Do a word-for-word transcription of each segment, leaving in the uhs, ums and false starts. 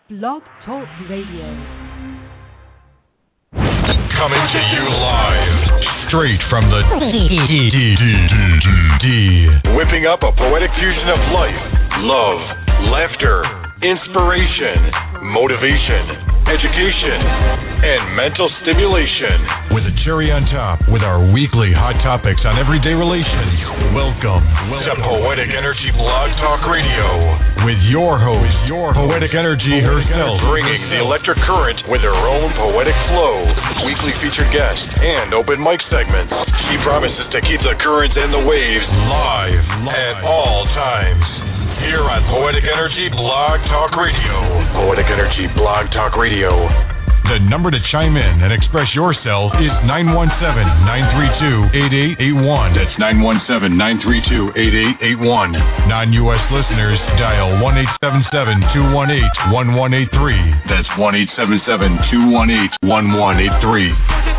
Blog Talk Radio. Coming to you live, straight from the D. Whipping up a poetic fusion of life, love, laughter, inspiration, motivation, education, and mental stimulation. With a cherry on top, with our weekly hot topics on everyday relations. Welcome, welcome to Poetic Energy Blog Talk Radio. With your host, your Poetic Energy Poetic herself, Energy. Bringing the electric current with her own poetic flow. Weekly featured guests and open mic segments. She promises to keep the currents and the waves live, live. at all times. Here on Poetic Energy Blog Talk Radio. Poetic Energy Blog Talk Radio. The number to chime in and express yourself is nine one seven, nine three two, eight eight eight one. That's nine one seven, nine three two, eight eight eight one. Non-U S listeners, dial one eight seven seven, two one eight, one one eight three. That's one eight seven seven, two one eight, one one eight three.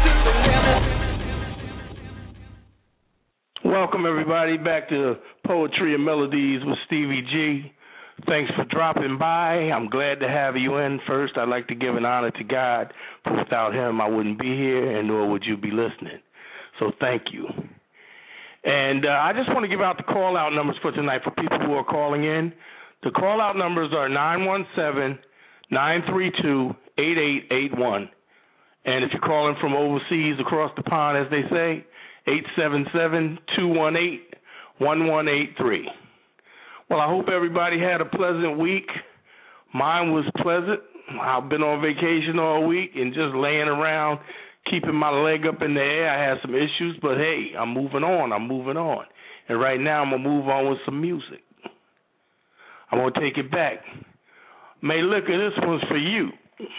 Welcome, everybody, back to Poetry and Melodies with Stevie G. Thanks for dropping by. I'm glad to have you in. First, I'd like to give an honor to God, for without him, I wouldn't be here, and nor would you be listening. So thank you. And uh, I just want to give out the call-out numbers for tonight for people who are calling in. The call-out numbers are nine one seven, nine three two, eight eight eight one. And if you're calling from overseas, across the pond, as they say, eight seven seven, two one eight, one one eight three. Well, I hope everybody had a pleasant week. Mine was pleasant. I've been on vacation all week and just laying around, keeping my leg up in the air. I had some issues, but hey, I'm moving on. I'm moving on. And right now I'm going to move on with some music. I'm going to take it back. May Liquor, this one's for you.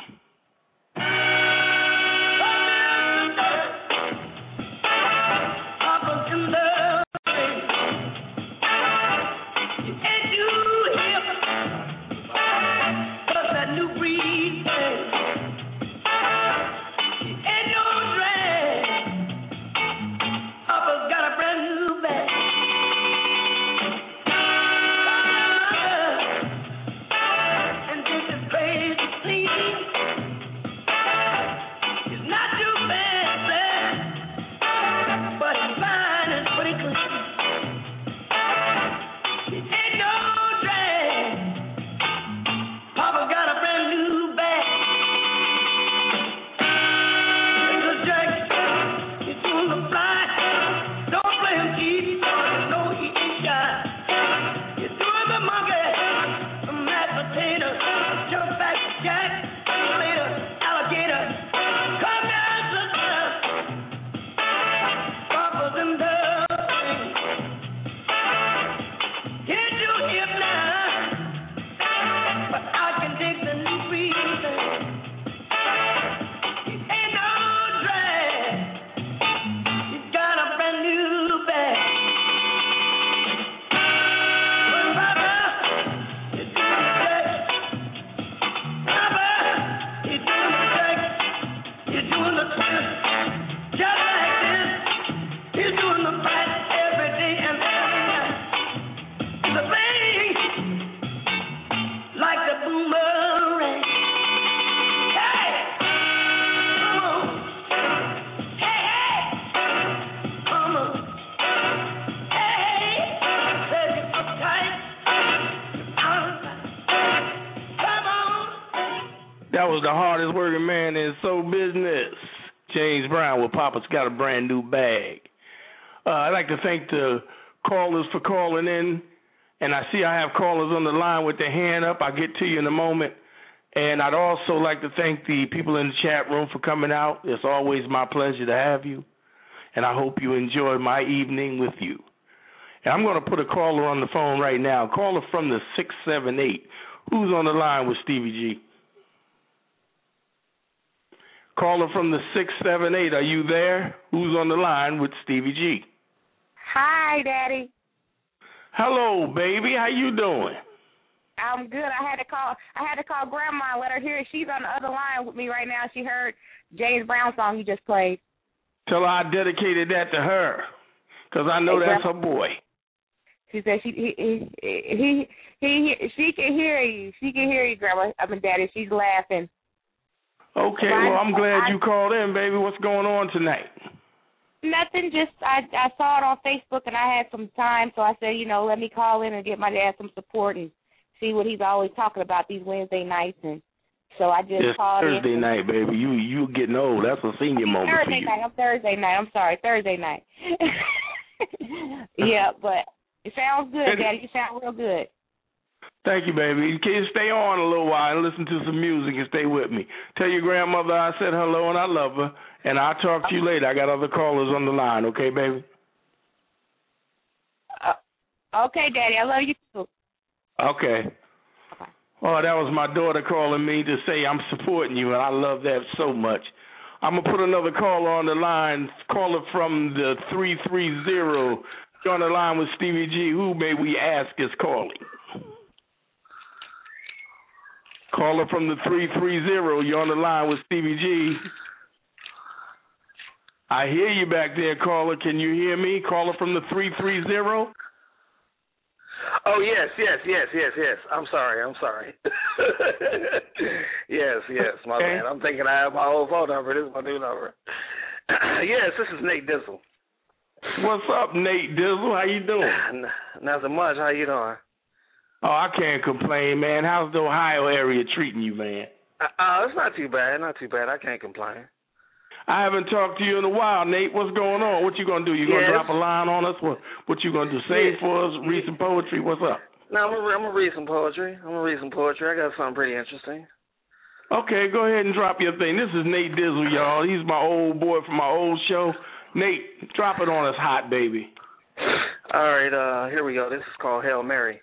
That was the hardest working man in show business, James Brown, with Papa's Got a Brand New Bag. Uh, I'd like to thank the callers for calling in, and I see I have callers on the line with their hand up. I'll get to you in a moment. And I'd also like to thank the people in the chat room for coming out. It's always my pleasure to have you, and I hope you enjoy my evening with you. And I'm going to put a caller on the phone right now, a caller from the six seven eight. Who's on the line with Stevie G? Caller from the six seven eight, are you there? Who's on the line with Stevie G? Hi, Daddy. Hello, baby. How you doing? I'm good. I had to call. I had to call Grandma and let her hear it. She's on the other line with me right now. She heard James Brown song you just played. Tell her I dedicated that to her, because I know that's her boy. She said she he he he, he she can hear you. She can hear you, Grandma. I mean, Daddy. She's laughing. Okay, well, I'm glad you called in, baby. What's going on tonight? Nothing. Just I I saw it on Facebook and I had some time, so I said, you know, let me call in and get my dad some support and see what he's always talking about these Wednesday nights. And so I just it's called Thursday in. night, baby. You you getting old. That's a senior moment Thursday for you. night. I'm Thursday night. I'm sorry, Thursday night. Yeah, but it sounds good, Daddy. You sound real good. Thank you, baby. Can you stay on a little while and listen to some music and stay with me? Tell your grandmother I said hello and I love her, and I'll talk to you later. I got other callers on the line, okay, baby? Uh, okay, Daddy. I love you too. Okay. Okay. Oh, that was my daughter calling me to say I'm supporting you, and I love that so much. I'm going to put another caller on the line, caller from the three three zero. You're on the line with Stevie G. Who may we ask is calling? Caller from the three three zero, you're on the line with Stevie G. I hear you back there, caller. Can you hear me? Caller from the three three zero? Oh, yes, yes, yes, yes, yes. I'm sorry, I'm sorry. yes, yes, my okay. man. I'm thinking I have my old phone number. This is my new number. Yes, this is Nate Dizzle. What's up, Nate Dizzle? How you doing? Nothing much. How you doing? Oh, I can't complain, man. How's the Ohio area treating you, man? Uh, uh, it's not too bad. Not too bad. I can't complain. I haven't talked to you in a while, Nate. What's going on? What you gonna do? You gonna yes. drop a line on us? What What you gonna do? Sing yes. for us? Read some poetry? What's up? No, I'm gonna, I'm gonna read some poetry. I'm gonna read some poetry. I got something pretty interesting. Okay, go ahead and drop your thing. This is Nate Dizzle, y'all. He's my old boy from my old show. Nate, drop it on us hot, baby. All right, uh, here we go. This is called Hail Mary.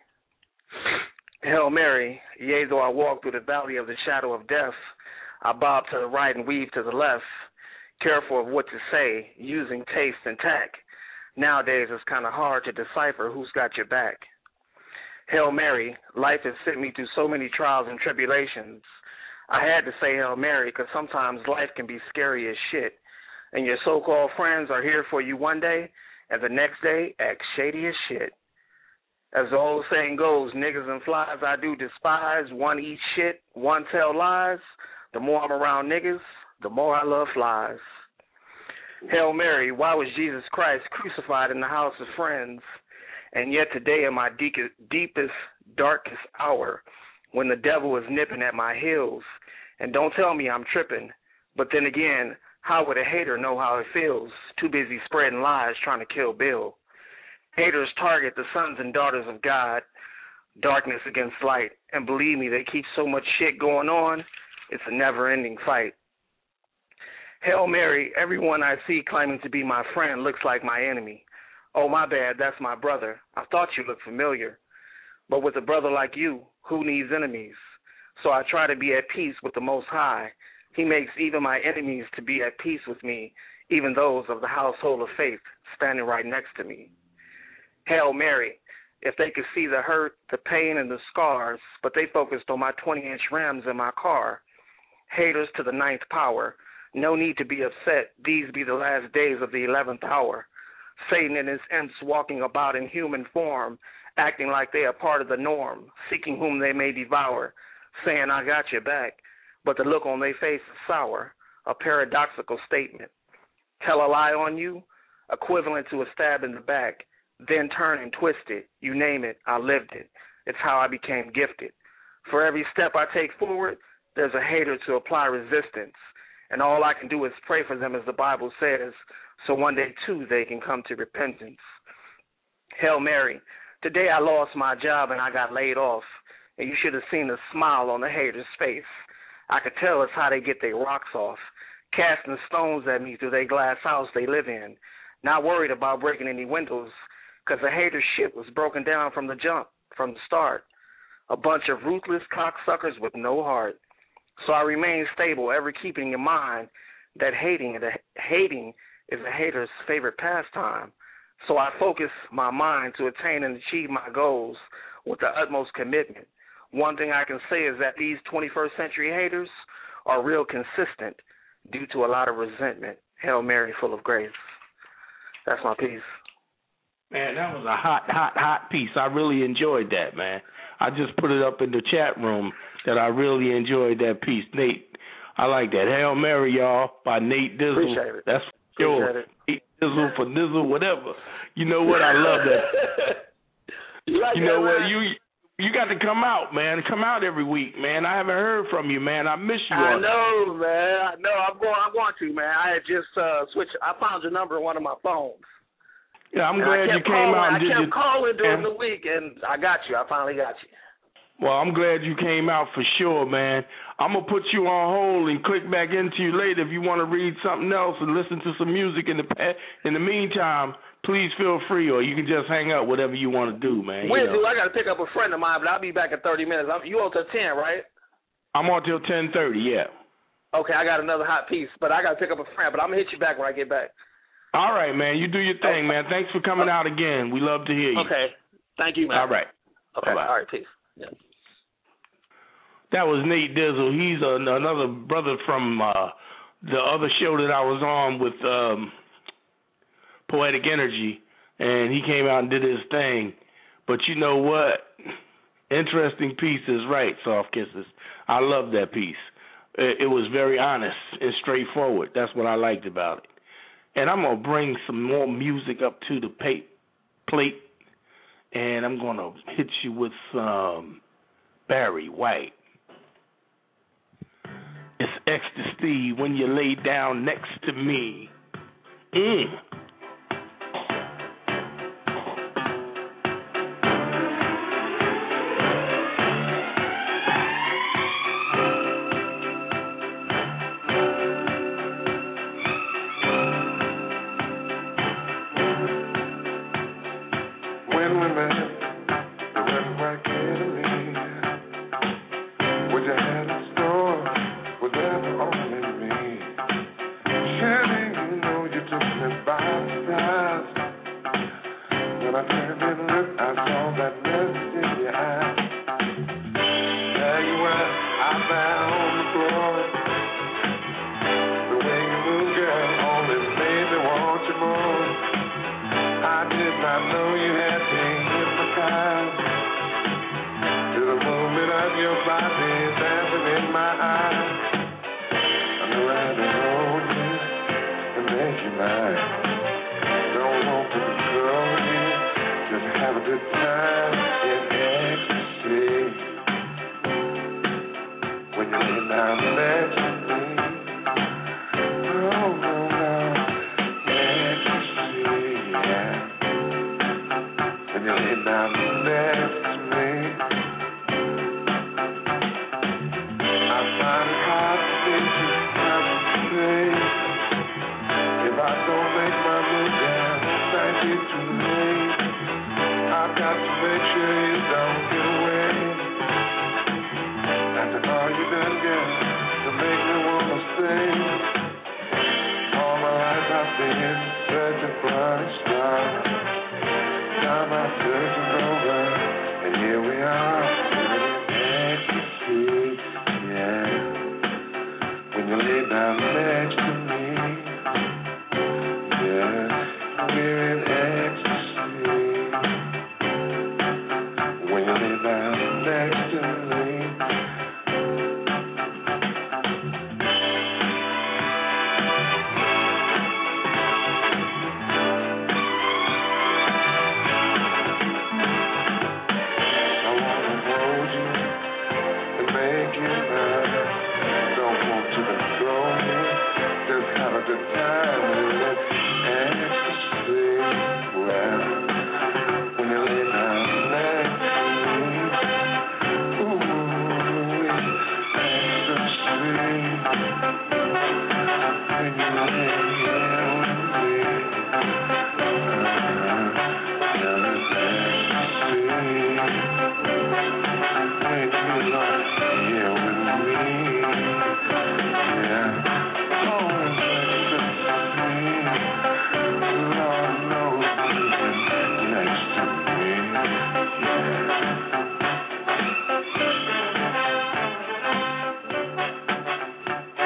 Hail Mary, yea, though I walk through the valley of the shadow of death, I bob to the right and weave to the left, careful of what to say, using taste and tact. Nowadays, it's kind of hard to decipher who's got your back. Hail Mary, life has sent me through so many trials and tribulations. I had to say Hail Mary because sometimes life can be scary as shit, and your so-called friends are here for you one day, and the next day act shady as shit. As the old saying goes, niggas and flies I do despise. One eat shit, one tell lies. The more I'm around niggas, the more I love flies. Hail Mary, why was Jesus Christ crucified in the house of friends? And yet today in my deepest, darkest hour, when the devil is nipping at my heels, and don't tell me I'm tripping, but then again, how would a hater know how it feels? Too busy spreading lies trying to kill Bill. Haters target the sons and daughters of God, darkness against light. And believe me, they keep so much shit going on, it's a never-ending fight. Hail Mary, everyone I see claiming to be my friend looks like my enemy. Oh, my bad, that's my brother. I thought you looked familiar. But with a brother like you, who needs enemies? So I try to be at peace with the Most High. He makes even my enemies to be at peace with me, even those of the household of faith standing right next to me. Hail Mary, if they could see the hurt, the pain, and the scars, but they focused on my twenty-inch rims in my car. Haters to the ninth power, no need to be upset. These be the last days of the eleventh hour. Satan and his imps walking about in human form, acting like they are part of the norm, seeking whom they may devour, saying, I got your back, but the look on their face is sour, a paradoxical statement. Tell a lie on you, equivalent to a stab in the back, then turn and twist it. You name it, I lived it. It's how I became gifted. For every step I take forward, there's a hater to apply resistance. And all I can do is pray for them, as the Bible says, so one day, too, they can come to repentance. Hail Mary, today I lost my job and I got laid off, and you should have seen the smile on the hater's face. I could tell it's how they get their rocks off, casting stones at me through their glass house they live in, not worried about breaking any windows, because the hater's shit was broken down from the jump, from the start. A bunch of ruthless cocksuckers with no heart. So I remain stable, ever keeping in mind that hating, the hating is a hater's favorite pastime. So I focus my mind to attain and achieve my goals with the utmost commitment. One thing I can say is that these twenty-first century haters are real consistent due to a lot of resentment. Hail Mary, full of grace. That's my piece. Man, that was a hot, hot, hot piece. I really enjoyed that, man. I just put it up in the chat room that I really enjoyed that piece. Nate, I like that. Hail Mary, y'all, by Nate Dizzle. Appreciate it. That's for sure. Nate Dizzle for Dizzle, whatever. You know what? I love that. you like you that, know man? what? You you got to come out, man. Come out every week, man. I haven't heard from you, man. I miss you. I know, man. I know. I'm going. I'm going to, man. I had just uh, switched. I found your number on one of my phones. Yeah, I'm and glad you came calling, out. And I did kept your, calling during and, the week, and I got you. I finally got you. Well, I'm glad you came out for sure, man. I'm going to put you on hold and click back into you later if you want to read something else and listen to some music in the in the meantime. Please feel free, or you can just hang up, whatever you want to do, man. When, you know. dude, I got to pick up a friend of mine, but I'll be back in thirty minutes. I'm, you on till ten, right? I'm on till ten thirty, yeah. Okay, I got another hot piece, but I got to pick up a friend, but I'm going to hit you back when I get back. All right, man. You do your thing, okay. man. Thanks for coming out again. We love to hear you. Okay. Thank you, man. All right. Okay. Bye-bye. All right, peace. Yeah. That was Nate Dizzle. He's a, another brother from uh, the other show that I was on with um, Poetic Energy, and he came out and did his thing. But you know what? Interesting piece is right, Soft Kisses. I love that piece. It, it was very honest and straightforward. That's what I liked about it. And I'm going to bring some more music up to the pay- plate, and I'm going to hit you with some Barry White. It's ecstasy when you lay down next to me. Mm.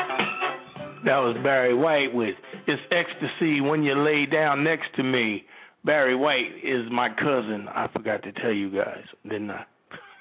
That was Barry White with It's Ecstasy When You Lay Down Next to Me. Barry White is my cousin. I forgot to tell you guys, didn't I?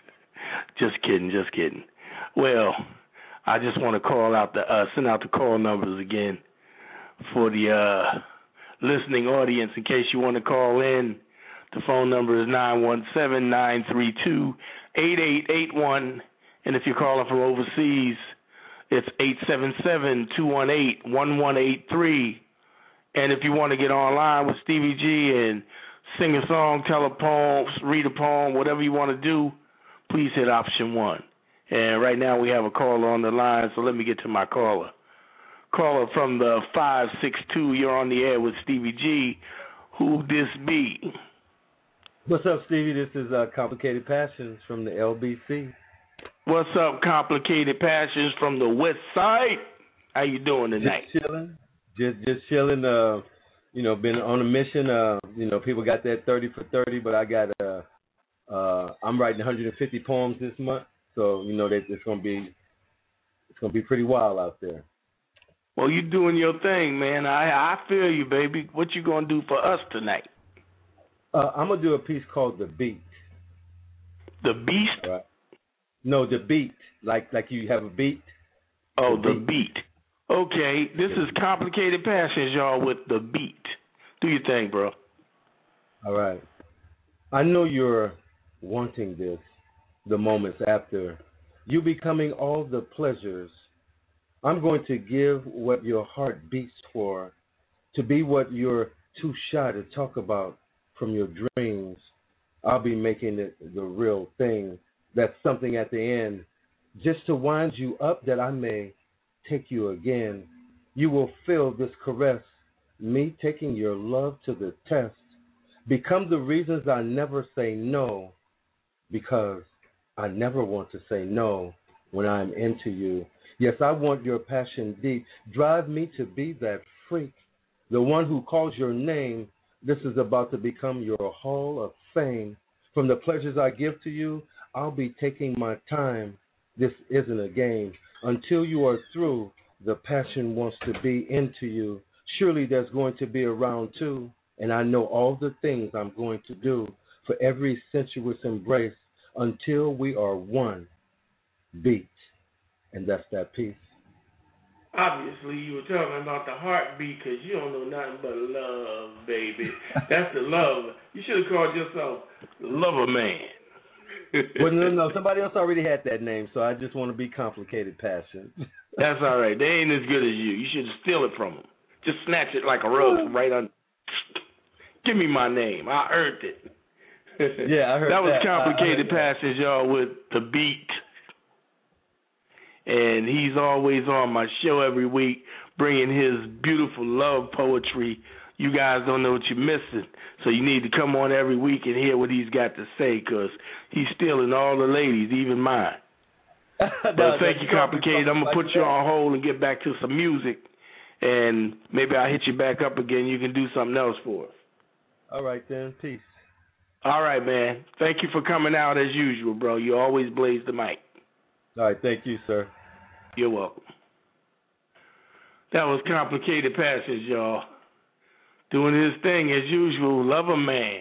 Just kidding, just kidding. Well, I just want to call out the uh, send out the call numbers again for the uh, listening audience in case you want to call in. The phone number is nine one seven, nine three two, eight eight eight one, and if you're calling from overseas, it's eight seven seven, two one eight, one one eight three. And if you want to get online with Stevie G and sing a song, tell a poem, read a poem, whatever you want to do, please hit option one. And right now we have a caller on the line, so let me get to my caller. Caller from the five six two, you're on the air with Stevie G. Who this be? What's up, Stevie? This is uh, Complicated Passions from the L B C. What's up, Complicated Passions from the West Side? How you doing tonight? Just chilling. Just just chilling. Uh, you know, been on a mission. Uh, you know, people got that thirty for thirty, but I got uh, uh, I'm writing one hundred fifty poems this month, so you know that it's gonna be it's gonna be pretty wild out there. Well, you doing your thing, man. I I feel you, baby. What you gonna do for us tonight? Uh, I'm gonna do a piece called The Beat. The Beast? Right. No, the beat. Like like you have a beat. Oh, the, the beat. beat. Okay, this is Complicated Passions, y'all, with The Beat. Do your thing, bro. All right. I know you're wanting this, the moments after. You becoming all the pleasures. I'm going to give what your heart beats for, to be what you're too shy to talk about from your dreams. I'll be making it the real thing. That's something at the end, just to wind you up that I may take you again. You will feel this caress, me taking your love to the test. Become the reasons I never say no, because I never want to say no when I'm into you. Yes, I want your passion deep. Drive me to be that freak, the one who calls your name. This is about to become your hall of fame. From the pleasures I give to you, I'll be taking my time. This isn't a game. Until you are through, the passion wants to be into you. Surely there's going to be a round two, and I know all the things I'm going to do for every sensuous embrace until we are one. Beat. And that's that piece. Obviously, you were talking about the heartbeat because you don't know nothing but love, baby. That's the love. You should have called yourself Lover Man. Well, no, no, somebody else already had that name, so I just want to be Complicated Passion. That's all right. They ain't as good as you. You should steal it from them. Just snatch it like a rug right on. Give me my name. I earned it. Yeah, I heard that. That was that. Complicated Passions, y'all, with The Beat. And he's always on my show every week, bringing his beautiful love poetry. You guys don't know what you're missing, so you need to come on every week and hear what he's got to say, because he's stealing all the ladies, even mine. no, but thank you, Complicated. I'm going to put you on hold and get back to some music, and maybe I'll hit you back up again. You can do something else for us. All right, then. Peace. All right, man. Thank you for coming out as usual, bro. You always blaze the mic. All right, thank you, sir. You're welcome. That was Complicated Passions, y'all. Doing his thing as usual. Lover Man.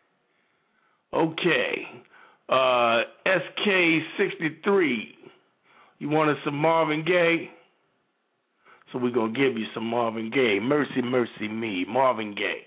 Okay. Uh, S K sixty-three. You wanted some Marvin Gaye? So we're going to give you some Marvin Gaye. Mercy, Mercy Me. Marvin Gaye.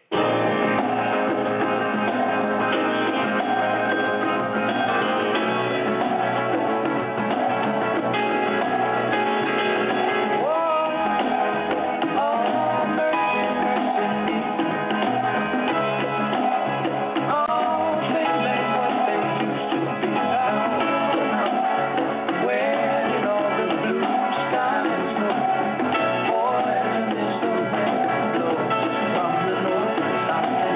From the north to south.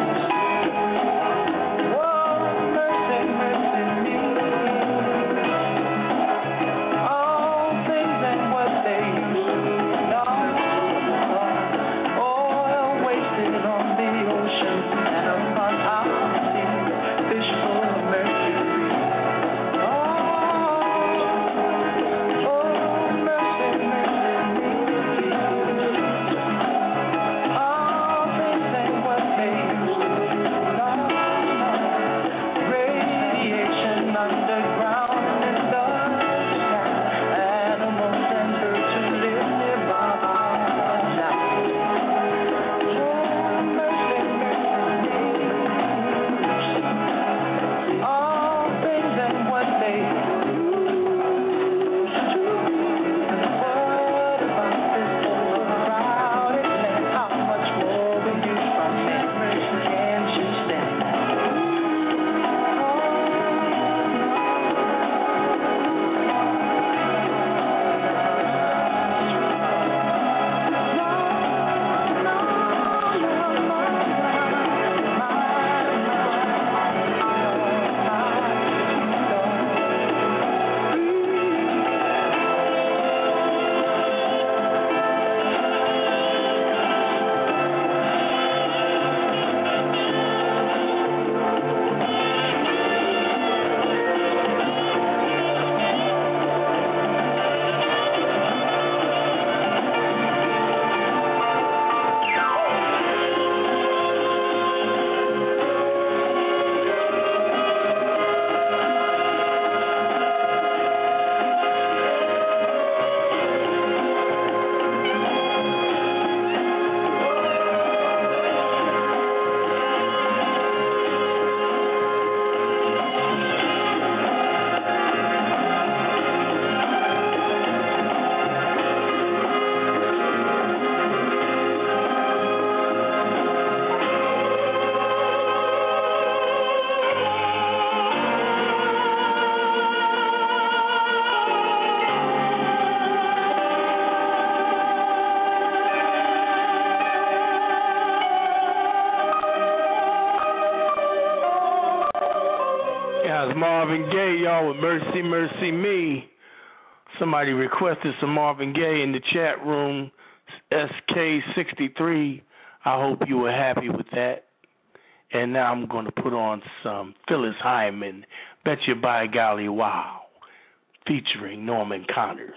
Marvin Gaye, y'all, with Mercy, Mercy Me. Somebody requested some Marvin Gaye in the chat room, S K sixty-three. I hope you were happy with that. And now I'm going to put on some Phyllis Hyman, Bet You By Golly Wow, featuring Norman Connors.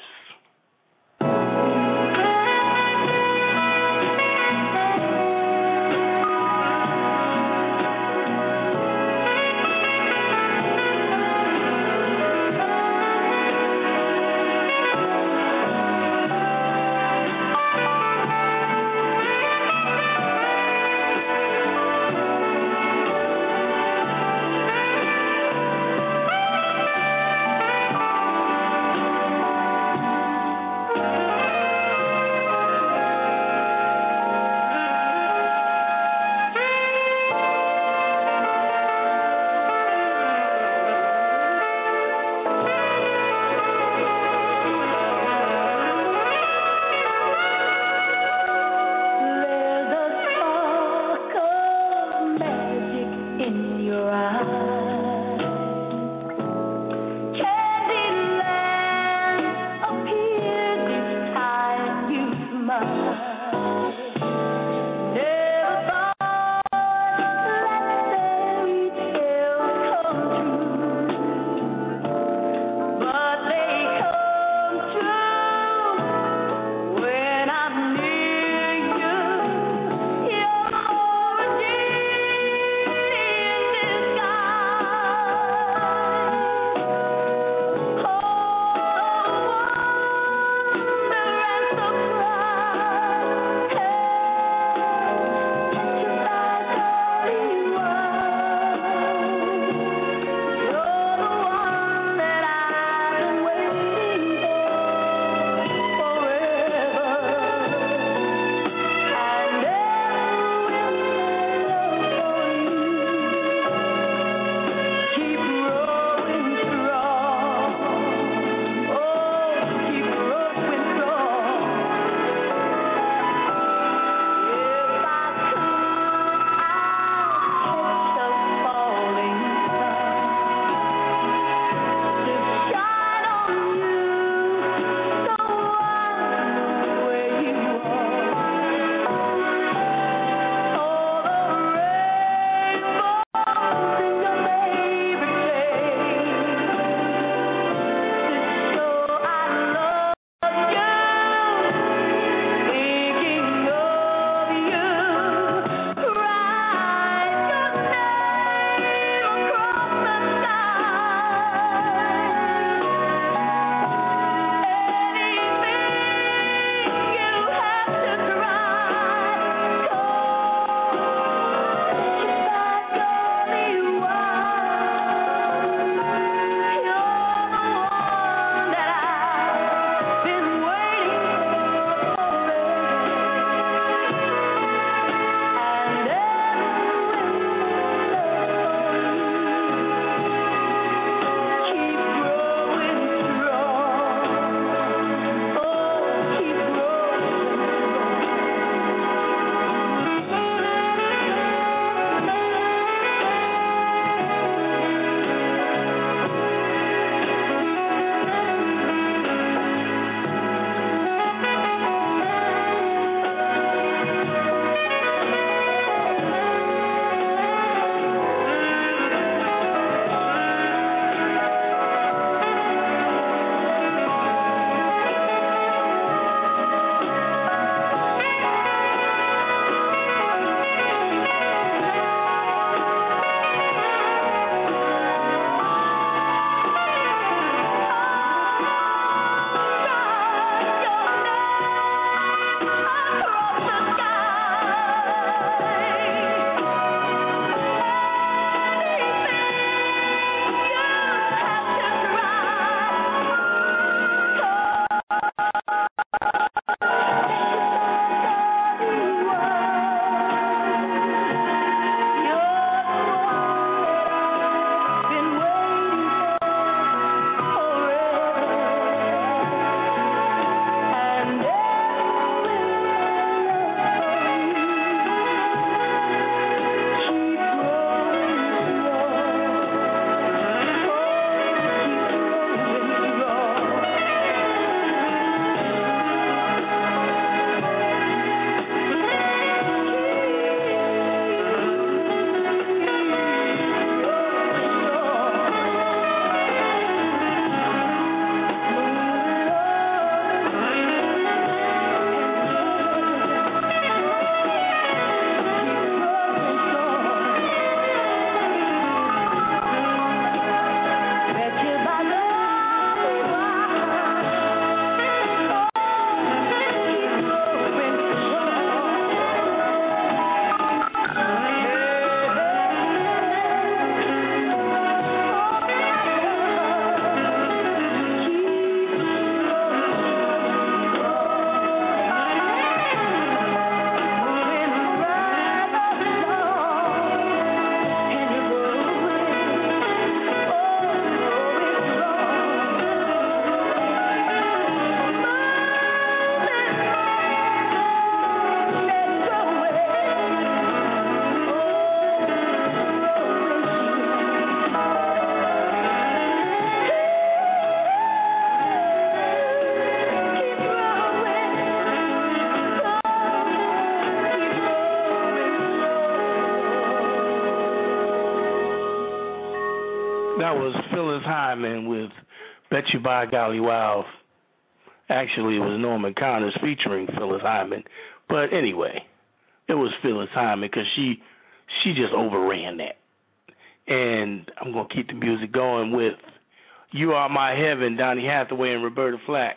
That was Phyllis Hyman with Bet You By Golly Wow. Actually, it was Norman Connors featuring Phyllis Hyman. But anyway, it was Phyllis Hyman because she, she just overran that. And I'm going to keep the music going with You Are My Heaven, Donny Hathaway and Roberta Flack.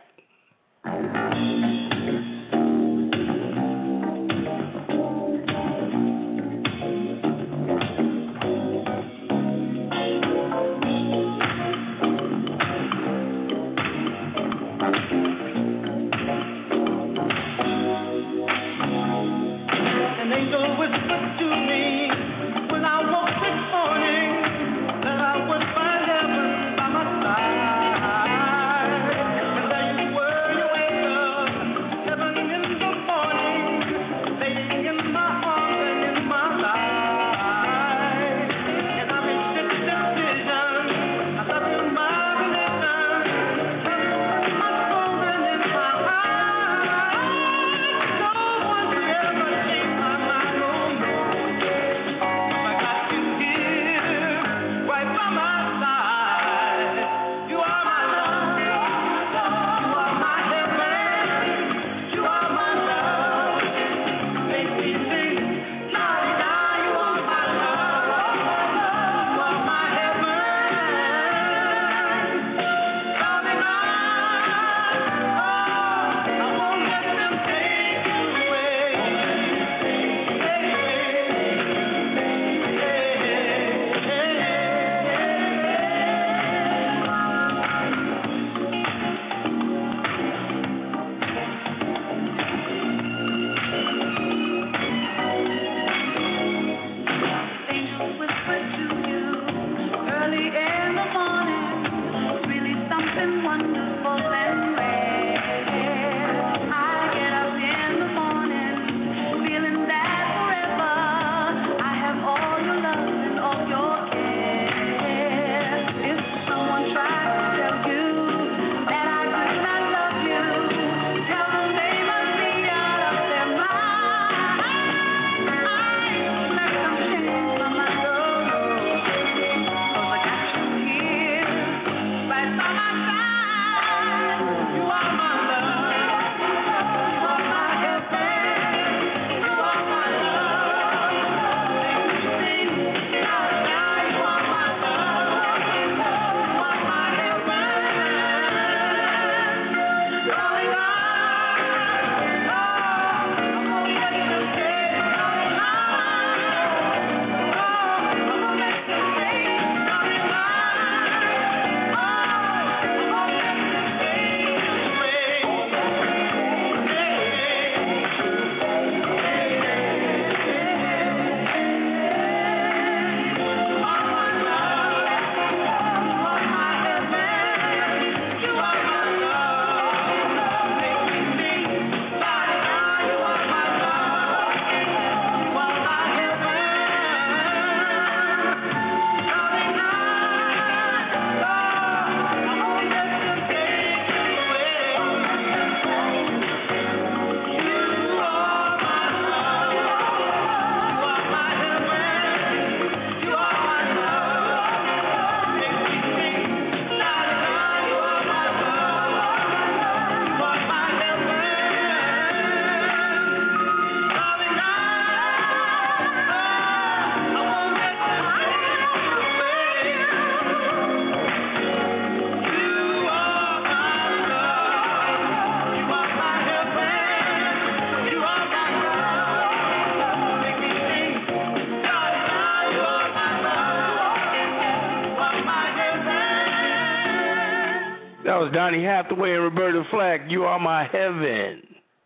That was Donny Hathaway and Roberta Flack. You Are My Heaven.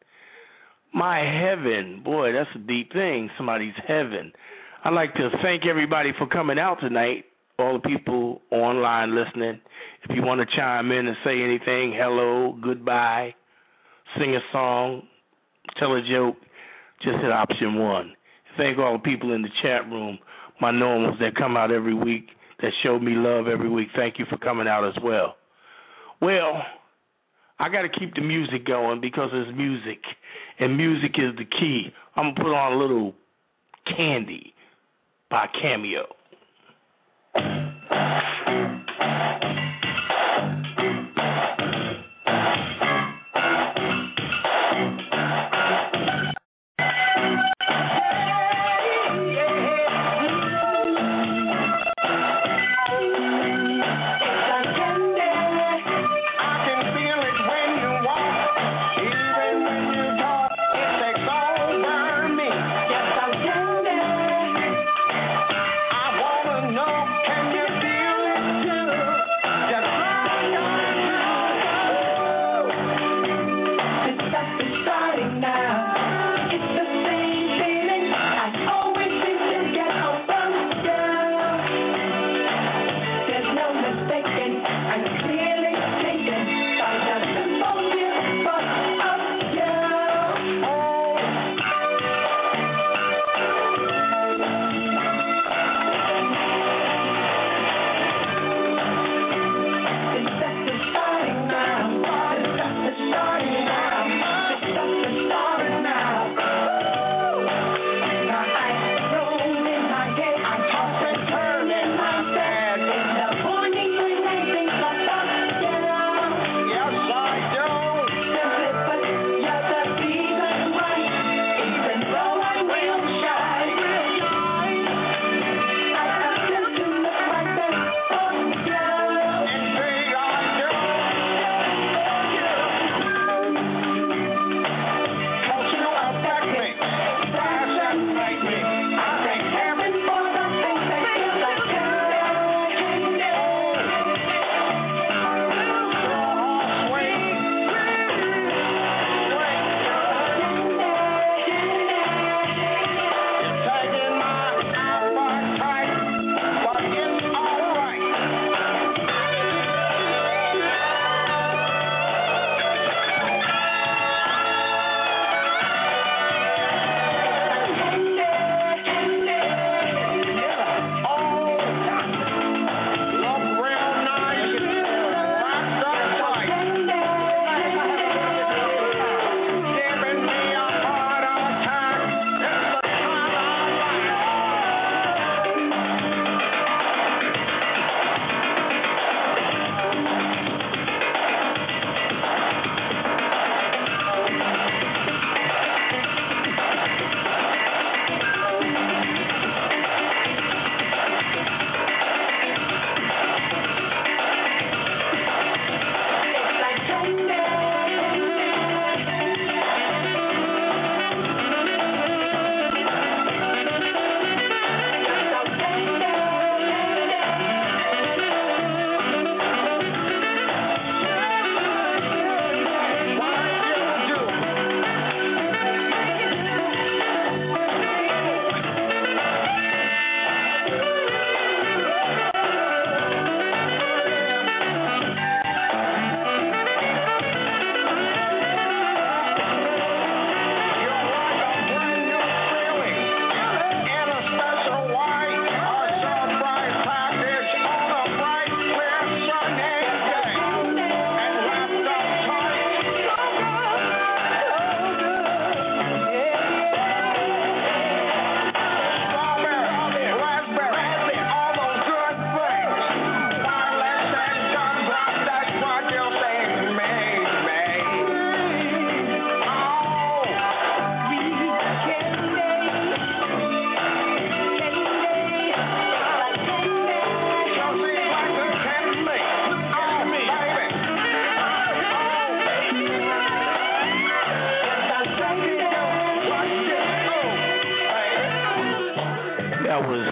My heaven. Boy, that's a deep thing, somebody's heaven. I'd like to thank everybody for coming out tonight, all the people online listening. If you want to chime in and say anything, hello, goodbye, sing a song, tell a joke, just hit option one. Thank all the people in the chat room, my normals that come out every week, that show me love every week. Thank you for coming out as well. Well, I got to keep the music going because it's music, and music is the key. I'm going to put on a little Candy by Cameo.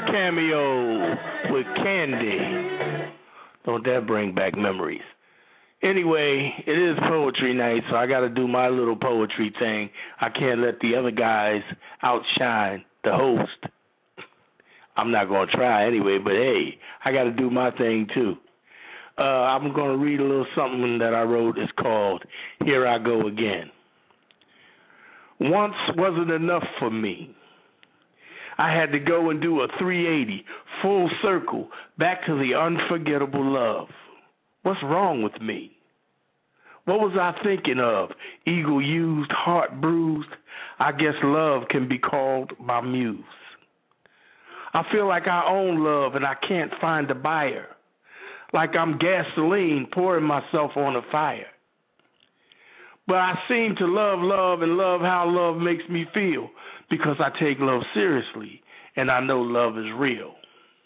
cameo with Candy. Don't that bring back memories? Anyway, it is poetry night, so I got to do my little poetry thing. I can't let the other guys outshine the host. I'm not going to try anyway, but hey, I got to do my thing too. Uh, I'm going to read a little something that I wrote. It's called Here I Go Again. Once wasn't enough for me. I had to go and do a three eighty, full circle, back to the unforgettable love. What's wrong with me? What was I thinking of? Ego used, heart bruised. I guess love can be called my muse. I feel like I own love and I can't find a buyer. Like I'm gasoline pouring myself on a fire. But I seem to love love and love how love makes me feel because I take love seriously and I know love is real.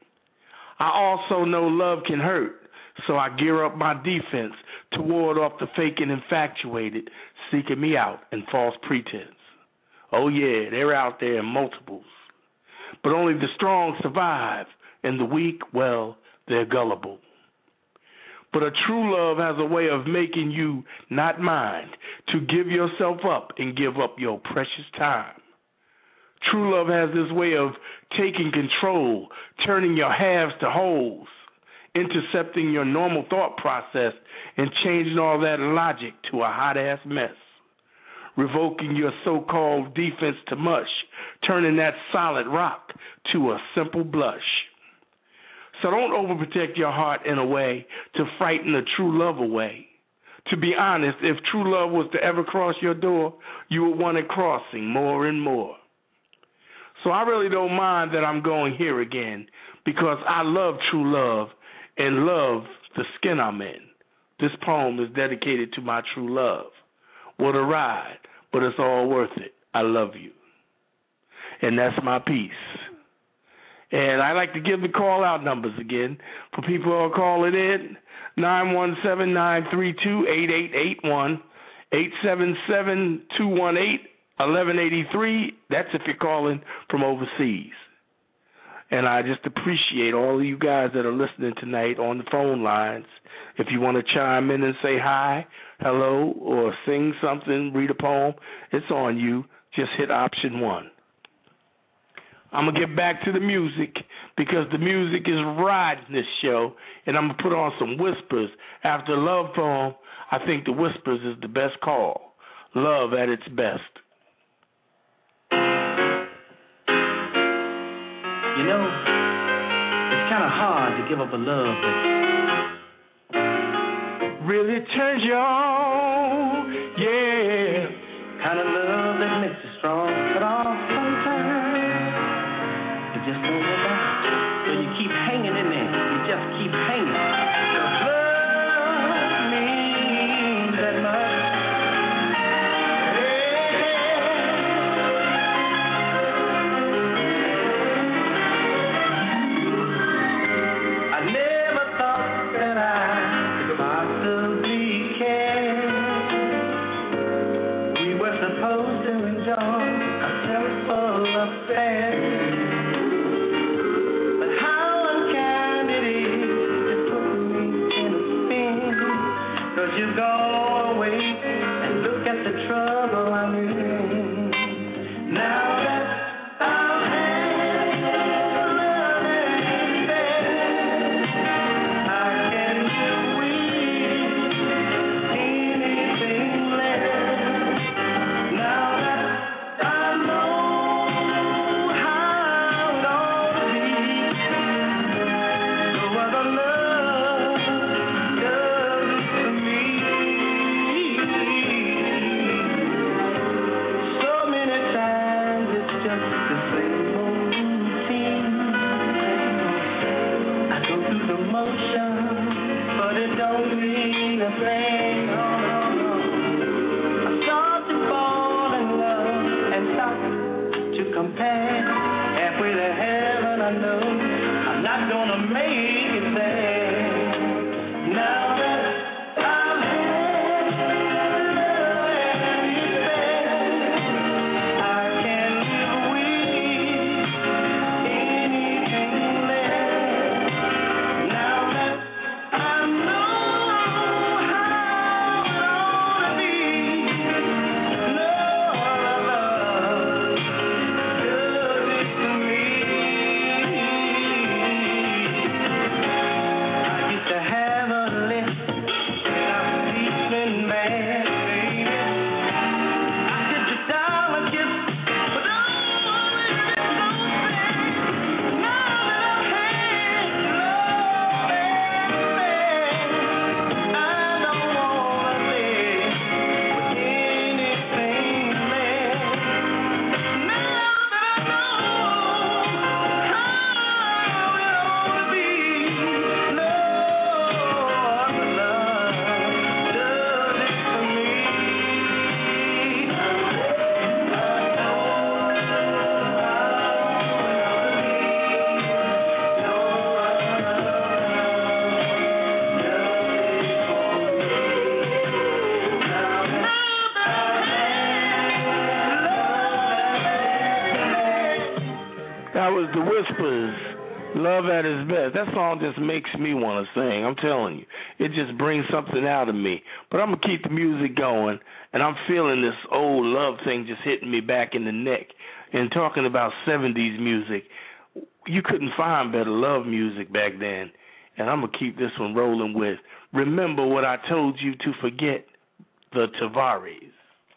I also know love can hurt, so I gear up my defense to ward off the fake and infatuated seeking me out in false pretense. Oh yeah, they're out there in multiples. But only the strong survive, and the weak, well, they're gullible. But a true love has a way of making you not mind to give yourself up and give up your precious time. True love has this way of taking control, turning your halves to wholes, intercepting your normal thought process and changing all that logic to a hot-ass mess, revoking your so-called defense to mush, turning that solid rock to a simple blush. So don't overprotect your heart in a way to frighten the true love away. To be honest, if true love was to ever cross your door, you would want it crossing more and more. So I really don't mind that I'm going here again because I love true love and love the skin I'm in. This poem is dedicated to my true love. What a ride, but it's all worth it. I love you. And that's my piece. And I like to give the call-out numbers again for people who are calling in. nine one seven, nine three two, eight eight eight one, eight seven seven, two one eight, one one eight three. That's if you're calling from overseas. And I just appreciate all of you guys that are listening tonight on the phone lines. If you want to chime in and say hi, hello, or sing something, read a poem, it's on you. Just hit option one. I'm going to get back to the music because the music is riding this show, and I'm going to put on some whispers. After a love poem, I think the whispers is the best call. Love at its best. You know, it's kind of hard to give up a love that really turns you on, yeah. Kind of love that makes you strong, but all sometimes it just don't work out. So you keep hanging in there. You just keep hanging. Love means that much. I never thought that I could possibly care. That was the Whispers. Love at its best. That song just makes me want to sing. I'm telling you. It just brings something out of me. But I'm going to keep the music going, and I'm feeling this old love thing just hitting me back in the neck. And talking about seventies music, you couldn't find better love music back then. And I'm going to keep this one rolling with Remember What I Told You to Forget, the Tavares.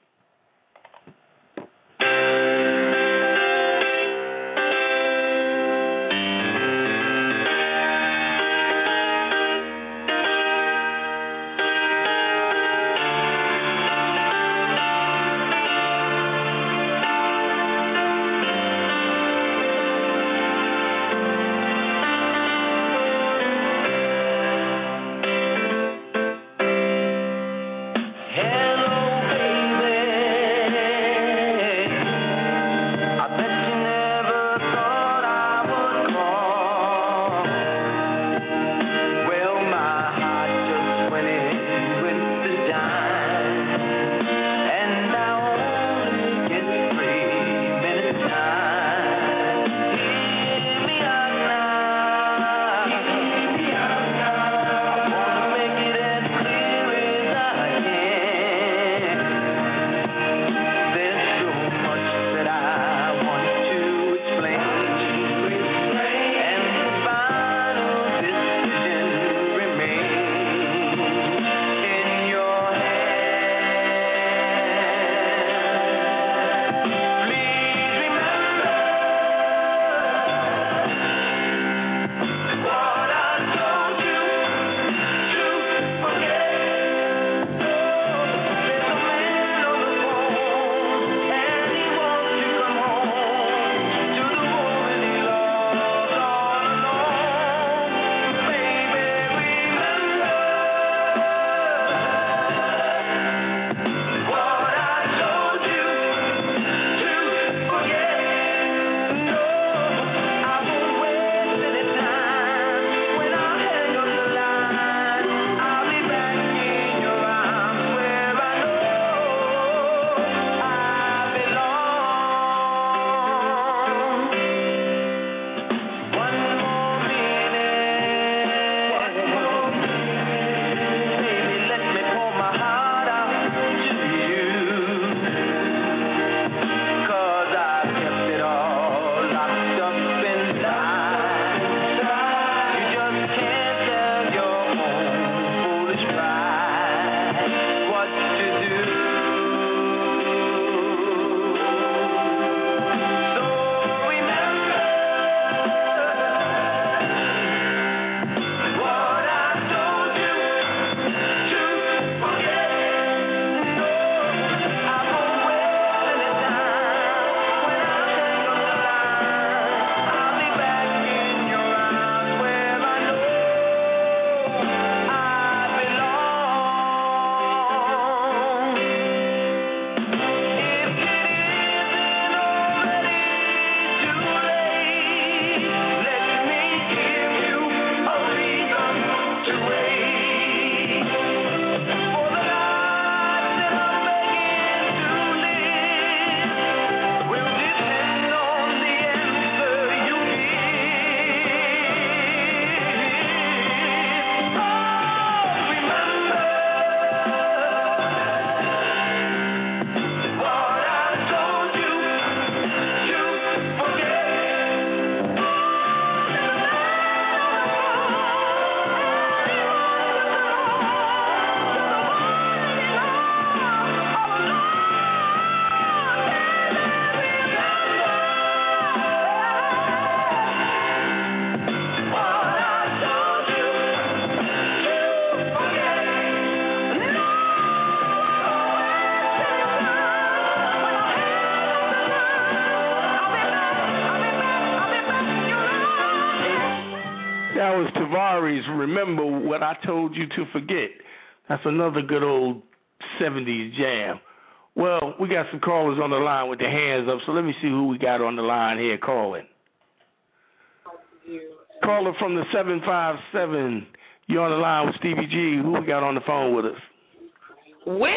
That was Tavares, Remember What I Told You to Forget. That's another good old seventies jam. Well, we got some callers on the line with their hands up, so let me see who we got on the line here calling. Caller from the seven five seven. You're on the line with Stevie G. Who we got on the phone with us?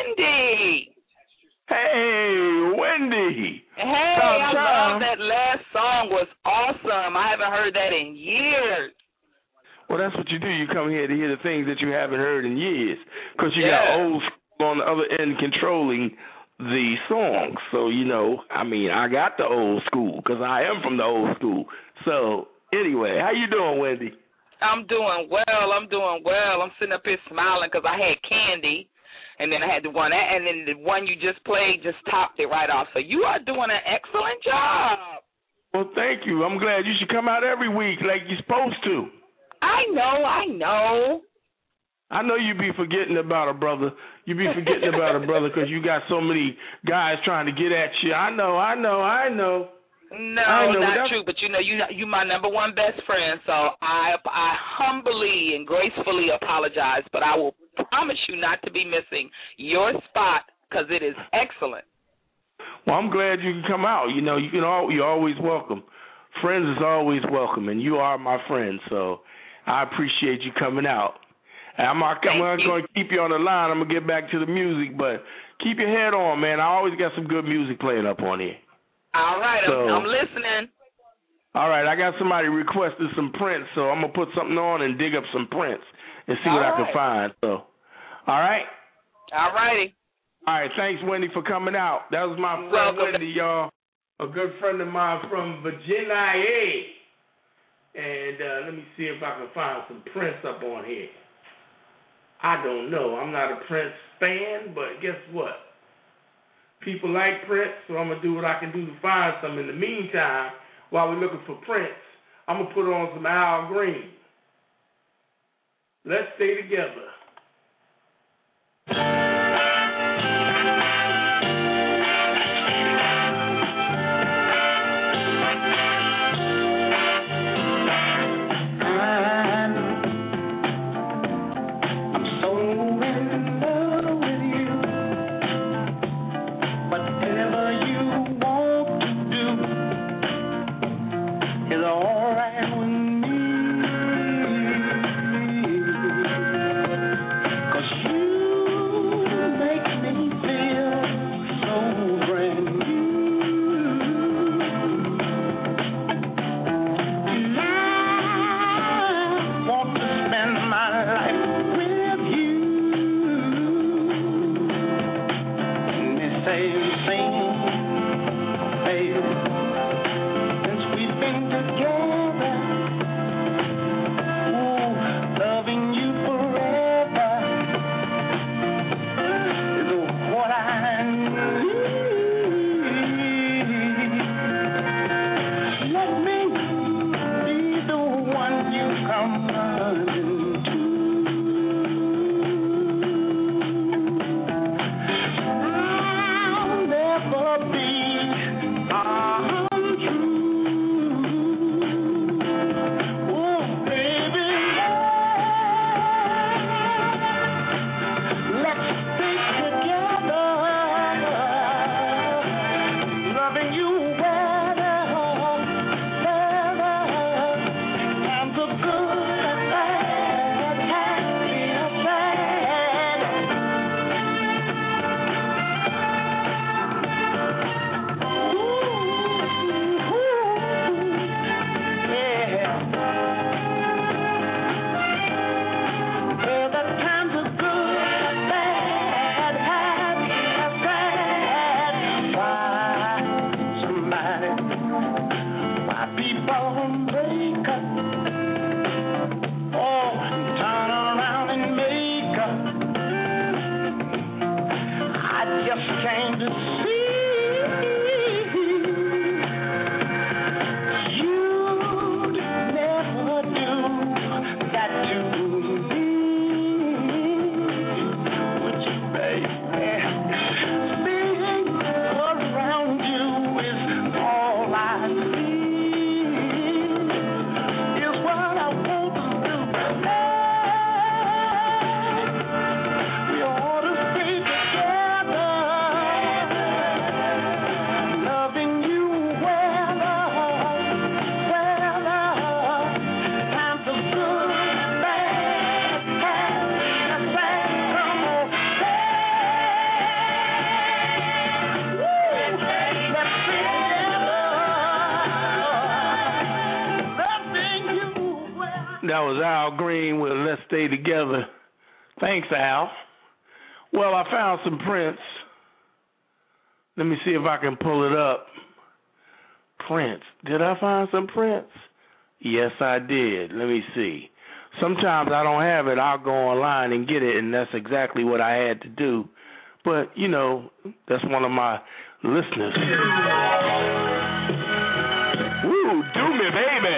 Wendy. Hey, Wendy. Hey, About I time. love that last song was awesome. I haven't heard that in years. Well, that's what you do. You come here to hear the things that you haven't heard in years, because you Yeah. got old school on the other end controlling the songs. So, you know, I mean, I got the old school because I am from the old school. So, anyway, how you doing, Wendy? I'm doing well. I'm doing well. I'm sitting up here smiling because I had candy, and then I had the one, and then the one you just played just topped it right off. So you are doing an excellent job. Well, thank you. I'm glad. You should come out every week like you're supposed to. I know, I know. I know you be forgetting about a brother. You be forgetting about a brother because you got so many guys trying to get at you. I know, I know, I know. No, I know, not but true. But you know, you you my number one best friend. So I I humbly and gracefully apologize, but I will promise you not to be missing your spot because it is excellent. Well, I'm glad you can come out. You know, you can all you're always welcome. Friends is always welcome, and you are my friend. So I appreciate you coming out. I'm not going to keep you on the line. I'm going to get back to the music, but keep your head on, man. I always got some good music playing up on here. All right, so, I'm, I'm listening. All right, I got somebody requested some Prince, so I'm going to put something on and dig up some Prince and see all what right. I can find. So, all right? All righty. All right, thanks, Wendy, for coming out. That was my friend Welcome. Wendy, y'all, a good friend of mine from Virginia. And uh, let me see if I can find some Prince up on here. I don't know. I'm not a Prince fan, but guess what? People like Prince, so I'm going to do what I can do to find some. In the meantime, while we're looking for Prince, I'm going to put on some Al Green. Let's stay together. That was Al Green with Let's Stay Together. Thanks, Al. Well, I found some Prince. Let me see if I can pull it up. Prince. Did I find some Prince? Yes, I did. Let me see. Sometimes I don't have it. I'll go online and get it, and that's exactly what I had to do. But, you know, that's one of my listeners. Woo, do me, baby.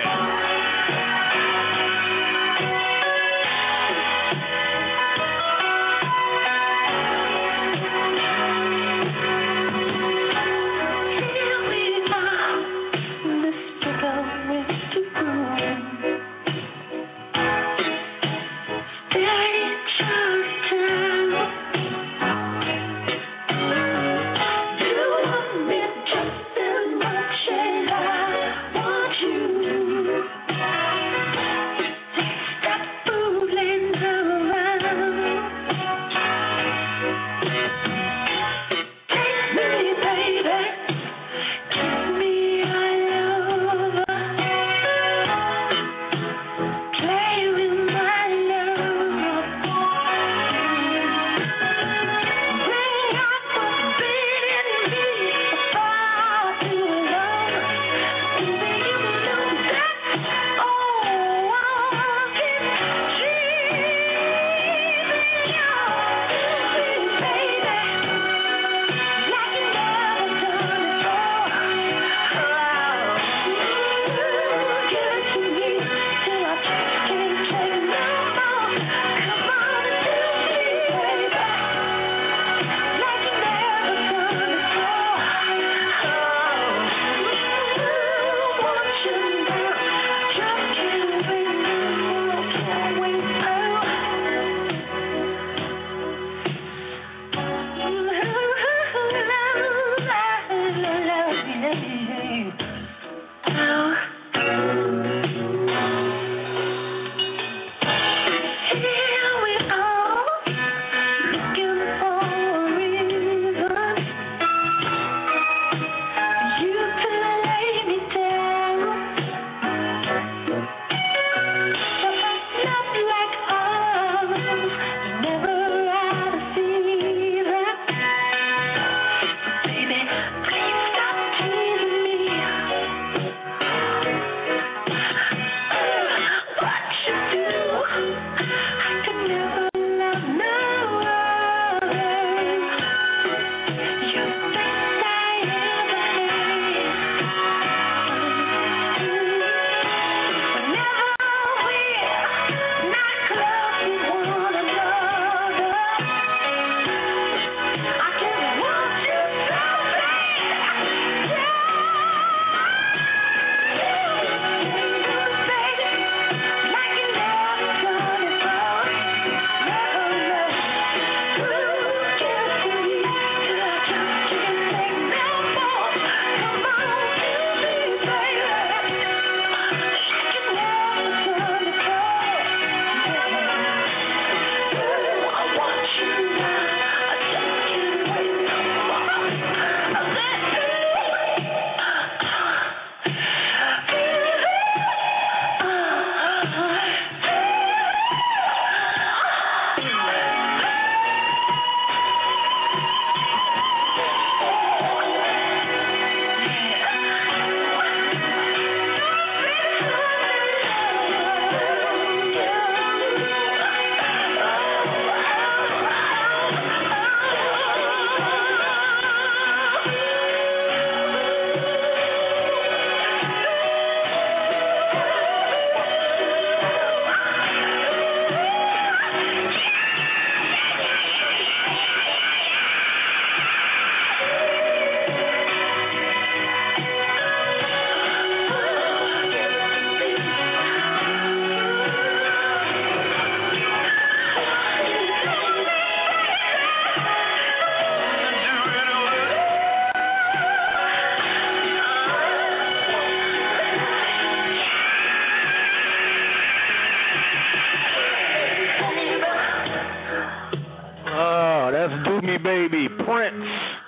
Baby, Prince.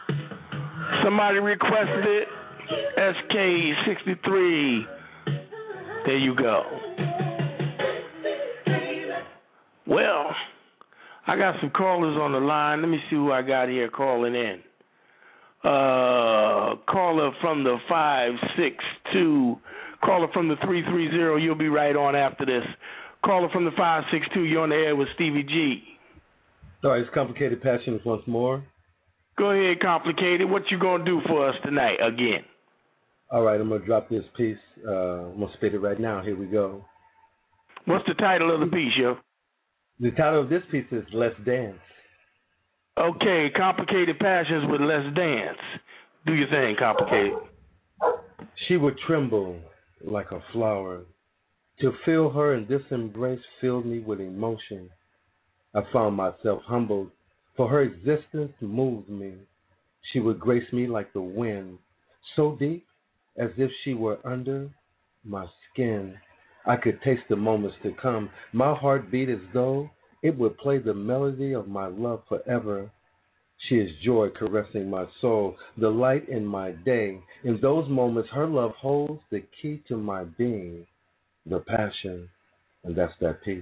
Somebody requested it. S K sixty-three. There you go. Well, I got some callers on the line. Let me see who I got here calling in. Uh, caller from the five six two, caller from the three three zero, you'll be right on after this. Caller from the five six two, you're on the air with Stevie G. All right, it's Complicated Passions once more. Go ahead, Complicated. What you going to do for us tonight again? All right, I'm going to drop this piece. Uh, I'm going to spit it right now. Here we go. What's the title of the piece, yo? The title of this piece is Let's Dance. Okay, Complicated Passions with Let's Dance. Do your thing, Complicated. She would tremble like a flower. To feel her in this embrace filled me with emotion. I found myself humbled, for her existence moved me. She would grace me like the wind, so deep as if she were under my skin. I could taste the moments to come. My heart beat as though it would play the melody of my love forever. She is joy caressing my soul, the light in my day. In those moments, her love holds the key to my being, the passion, and that's that piece.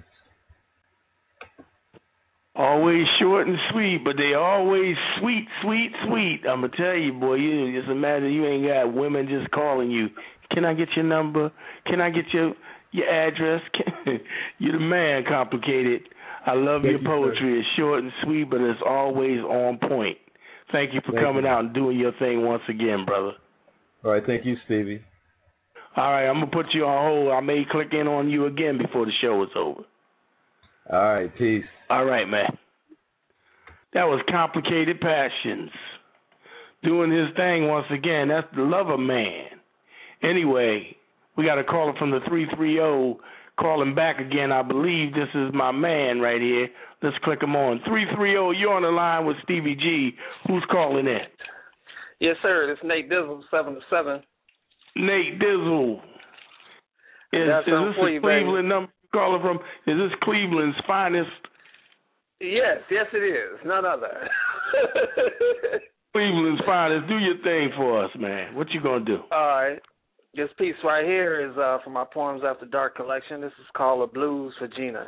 Always short and sweet, but they always sweet, sweet, sweet. I'm going to tell you, boy, you just imagine you ain't got women just calling you. Can I get your number? Can I get your your address? You're the man, Complicated. I love Thank your you, poetry. sir. It's short and sweet, but it's always on point. Thank you for Thank coming you. out and doing your thing once again, brother. All right, thank you, Stevie. All right, I'm going to put you on hold. I may click in on you again before the show is over. All right, peace. All right, man. That was Complicated Passions. Doing his thing once again. That's the Lover Man. Anyway, we got a caller from the three three zero calling back again. I believe this is my man right here. Let's click him on. three three zero, you're on the line with Stevie G. Who's calling in? Yes, sir. It's Nate Dizzle, seven to seven. Nate Dizzle. Is, That's is this for a you, Cleveland baby. number calling from? Is this Cleveland's finest? Yes, yes, it is. None other. Cleveland's finest. Do your thing for us, man. What you gonna do? All right. This piece right here is uh, from my Poems After Dark collection. This is called A Blues for Gina.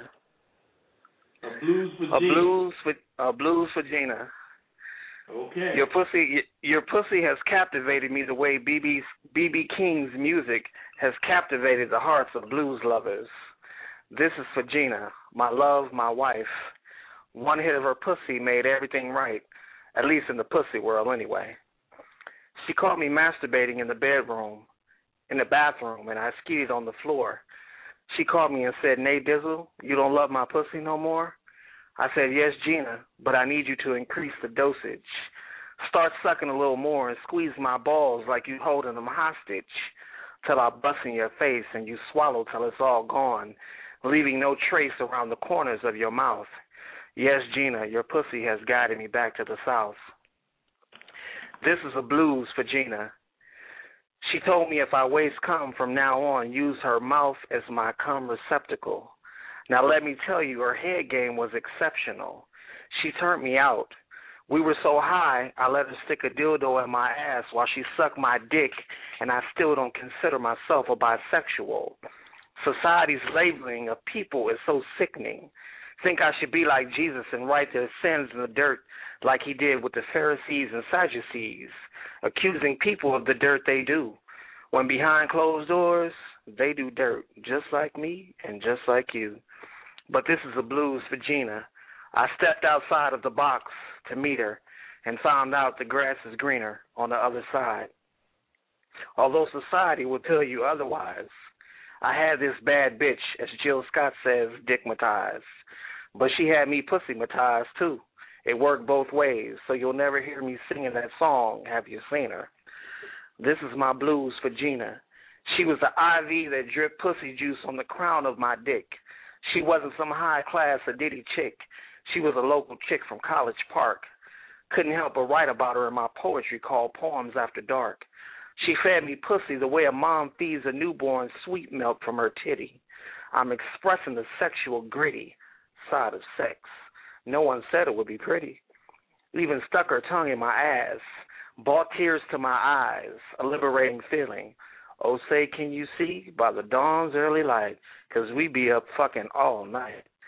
A blues for A Gina. blues for a blues for Gina. Okay. Your pussy, your pussy has captivated me the way B B King's music has captivated the hearts of blues lovers. This is for Gina, my love, my wife. One hit of her pussy made everything right, at least in the pussy world anyway. She caught me masturbating in the bedroom, in the bathroom, and I skied on the floor. She called me and said, Nate Dizzle, you don't love my pussy no more? I said, yes, Gina, but I need you to increase the dosage. Start sucking a little more and squeeze my balls like you holding them hostage till I bust in your face and you swallow till it's all gone, leaving no trace around the corners of your mouth. Yes, Gina, your pussy has guided me back to the South. This is a blues for Gina. She told me if I waste cum from now on, use her mouth as my cum receptacle. Now let me tell you, her head game was exceptional. She turned me out. We were so high, I let her stick a dildo in my ass while she sucked my dick, and I still don't consider myself a bisexual. Society's labeling of people is so sickening. Think I should be like Jesus and write their sins in the dirt like he did with the Pharisees and Sadducees, accusing people of the dirt they do, when behind closed doors, they do dirt, just like me and just like you. But this is a blues for Gina. I stepped outside of the box to meet her and found out the grass is greener on the other side. Although society will tell you otherwise, I had this bad bitch, as Jill Scott says, dickmatized. But she had me pussymatized, too. It worked both ways, so you'll never hear me singing that song, Have You Seen Her? This is my blues for Gina. She was the I V that dripped pussy juice on the crown of my dick. She wasn't some high-class Aditi chick. She was a local chick from College Park. Couldn't help but write about her in my poetry called Poems After Dark. She fed me pussy the way a mom feeds a newborn sweet milk from her titty. I'm expressing the sexual gritty side of sex. No one said it would be pretty. Even stuck her tongue in my ass, brought tears to my eyes, a liberating feeling. Oh, say, can you see by the dawn's early light, 'cause we be up fucking all night.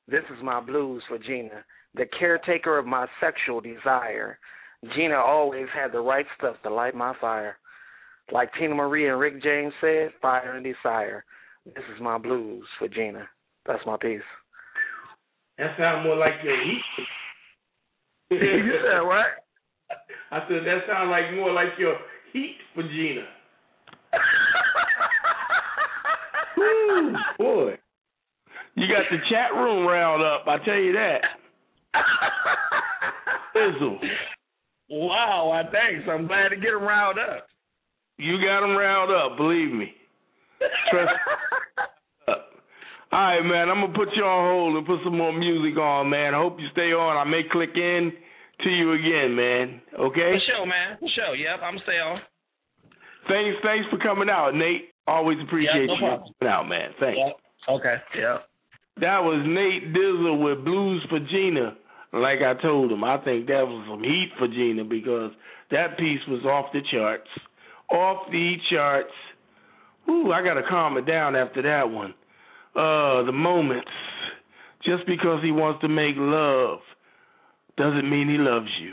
This is my blues for Gina, the caretaker of my sexual desire. Gina always had the right stuff to light my fire. Like Tina Marie and Rick James said, fire and desire. This is my blues for Gina. That's my piece. That sounds more like your heat. You said what? I said that sounds like more like your heat for Gina. Ooh, boy. You got the chat room riled up, I tell you that. Fizzle. Wow, I thanks. I'm glad to get them riled up. You got them riled up, believe me. Trust me. All right, man, I'm going to put you on hold and put some more music on, man. I hope you stay on. I may click in to you again, man. Okay? For sure, man. For sure. Yep, I'm going to stay on. Thanks, thanks for coming out, Nate. Always appreciate yep, no you coming out, man. Thanks. Yep. Okay. Yep. That was Nate Dizzle with Blues for Gina. Like I told him, I think that was some heat for Gina because that piece was off the charts. Off the charts. Ooh, I got to calm it down after that one. Uh, the moments. Just because he wants to make love doesn't mean he loves you.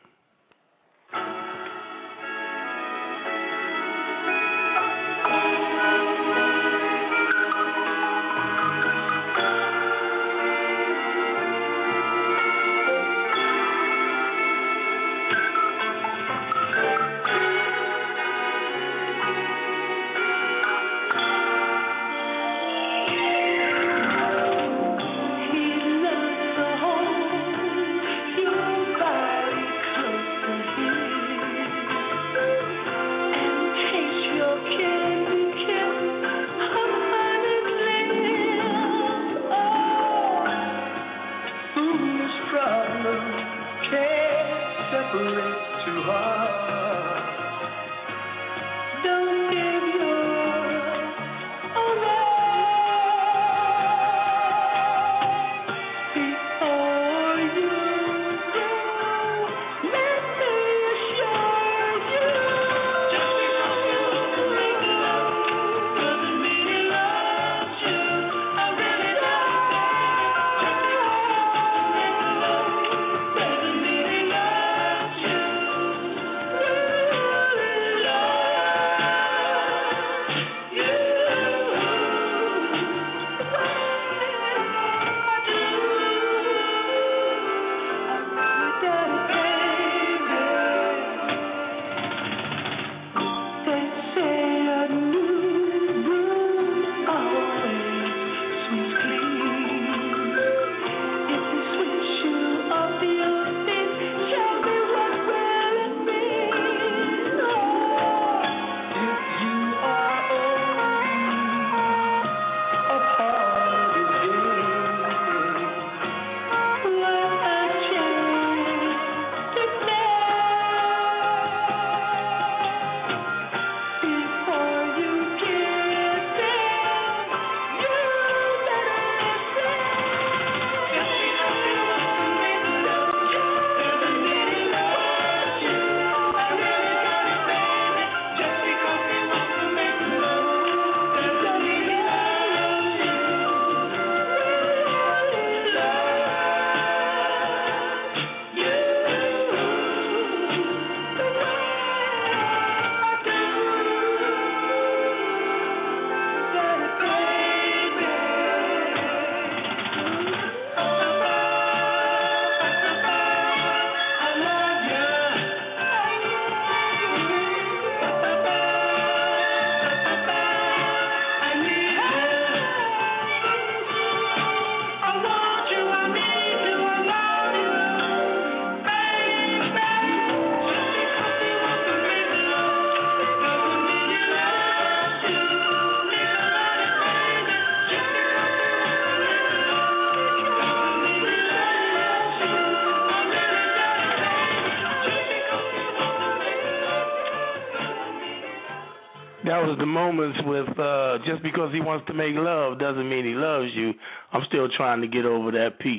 That was the moments with uh, just because he wants to make love doesn't mean he loves you. I'm still trying to get over that piece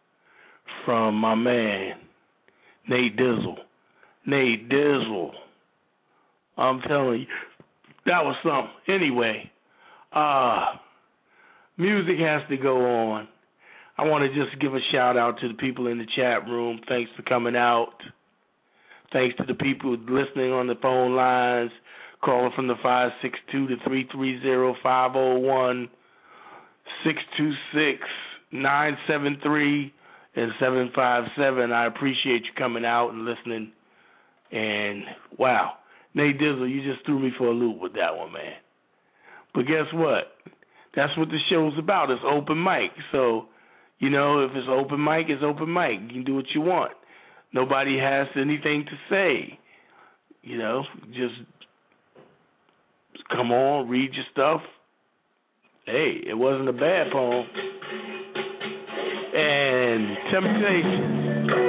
from my man, Nate Dizzle. Nate Dizzle. I'm telling you, that was something. Anyway, uh, music has to go on. I want to just give a shout out to the people in the chat room. Thanks for coming out. Thanks to the people listening on the phone lines, calling from the five six two to three three zero five zero one, six two six, nine seven three, and seven five seven. I appreciate you coming out and listening. And, wow, Nate Dizzle, you just threw me for a loop with that one, man. But guess what? That's what the show's about. It's open mic. So, you know, if it's open mic, it's open mic. You can do what you want. Nobody has anything to say. You know, just come on, read your stuff. Hey, it wasn't a bad poem. And Temptation.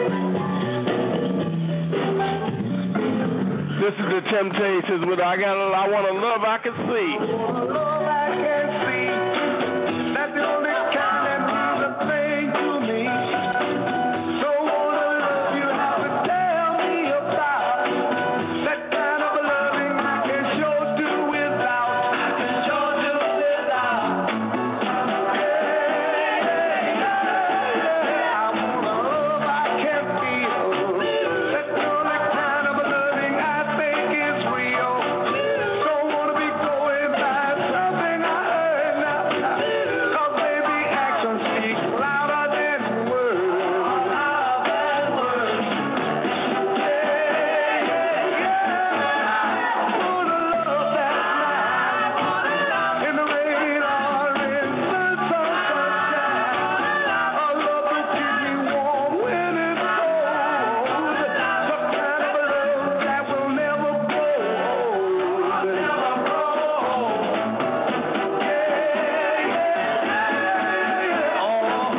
This is the Temptations with I got a, I want a love I can see. Love I can see. That's the only kind that means a thing to me. So all the love you have to tell me about. That kind of loving I can sure do without. I can sure do without. Hey, hey, hey, I want a love I can feel. That's the only kind of loving I think is real. Don't wanna be going by something I heard now. 'Cause baby, actions speak louder than words. Louder than words. Yeah, yeah, yeah. I want a love that's nice. In the rain or in the sunshine. A love that keeps me warm when it's cold. Some kind of a love that will never grow old. Never grow old. Yeah, yeah, yeah. Oh,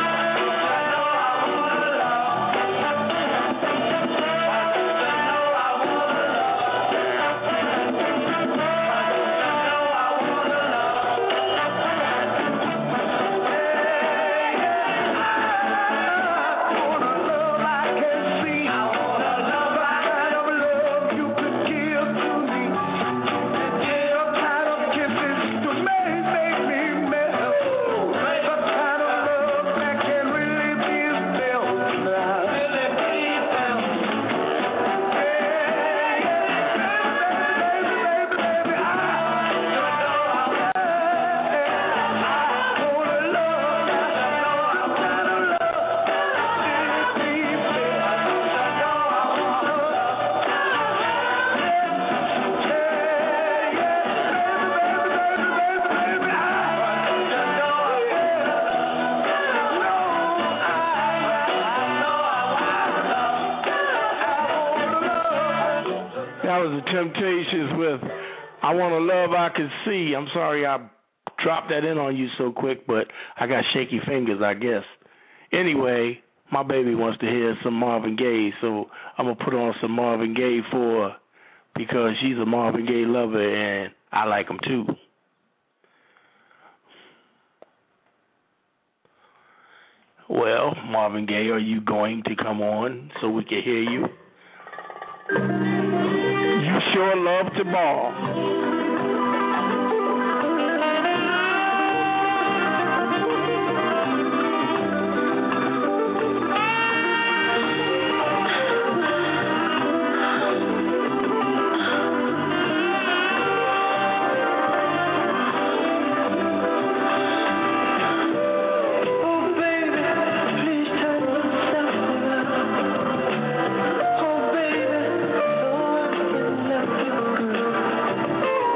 that was the Temptations with I Want a Love I Can See. I'm sorry I dropped that in on you so quick, but I got shaky fingers, I guess. Anyway, my baby wants to hear some Marvin Gaye, so I'm going to put on some Marvin Gaye for her because she's a Marvin Gaye lover and I like him too. Well, Marvin Gaye, are you going to come on so we can hear you? You sure love to ball. Oh, baby, so I can love you good.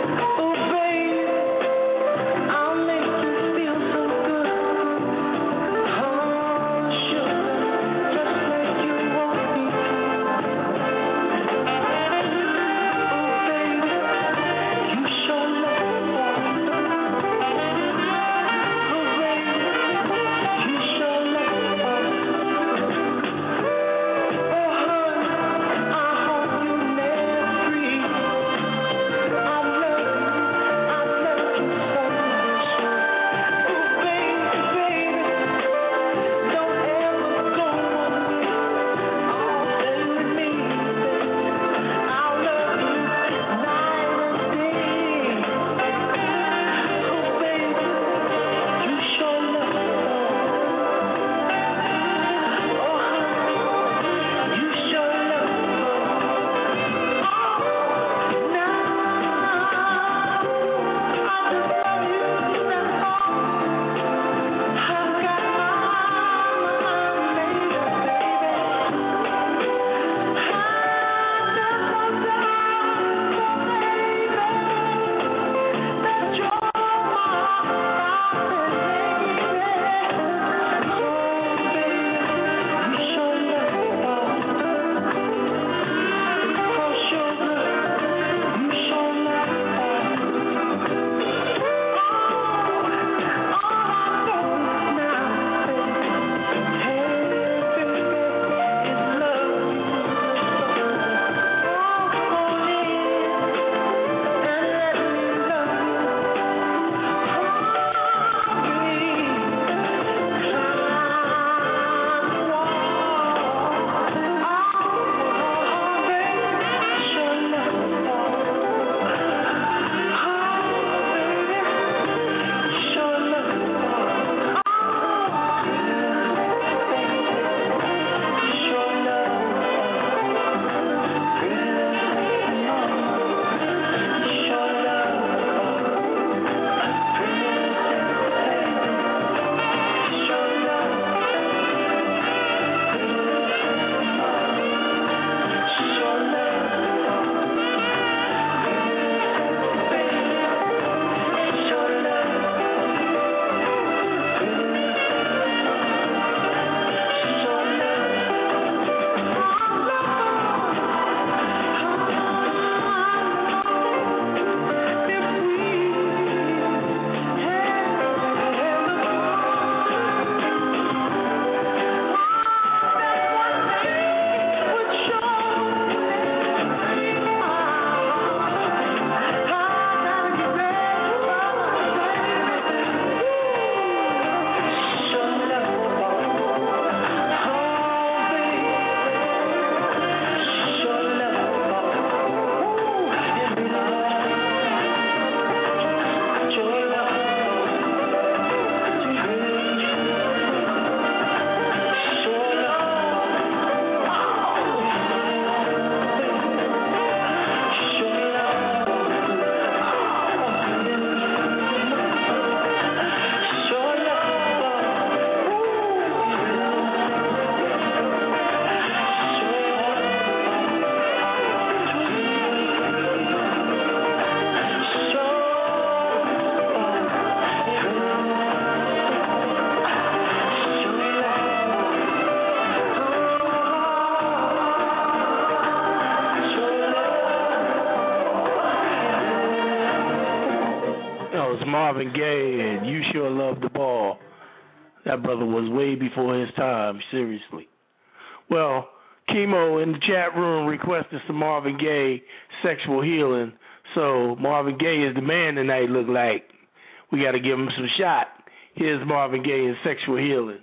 was Marvin Gaye, and You Sure Love the Ball. That brother was way before his time, seriously. Well, Chemo in the chat room requested some Marvin Gaye, Sexual Healing. So Marvin Gaye is the man tonight, look like. We got to give him some shot. Here's Marvin Gaye and Sexual Healing.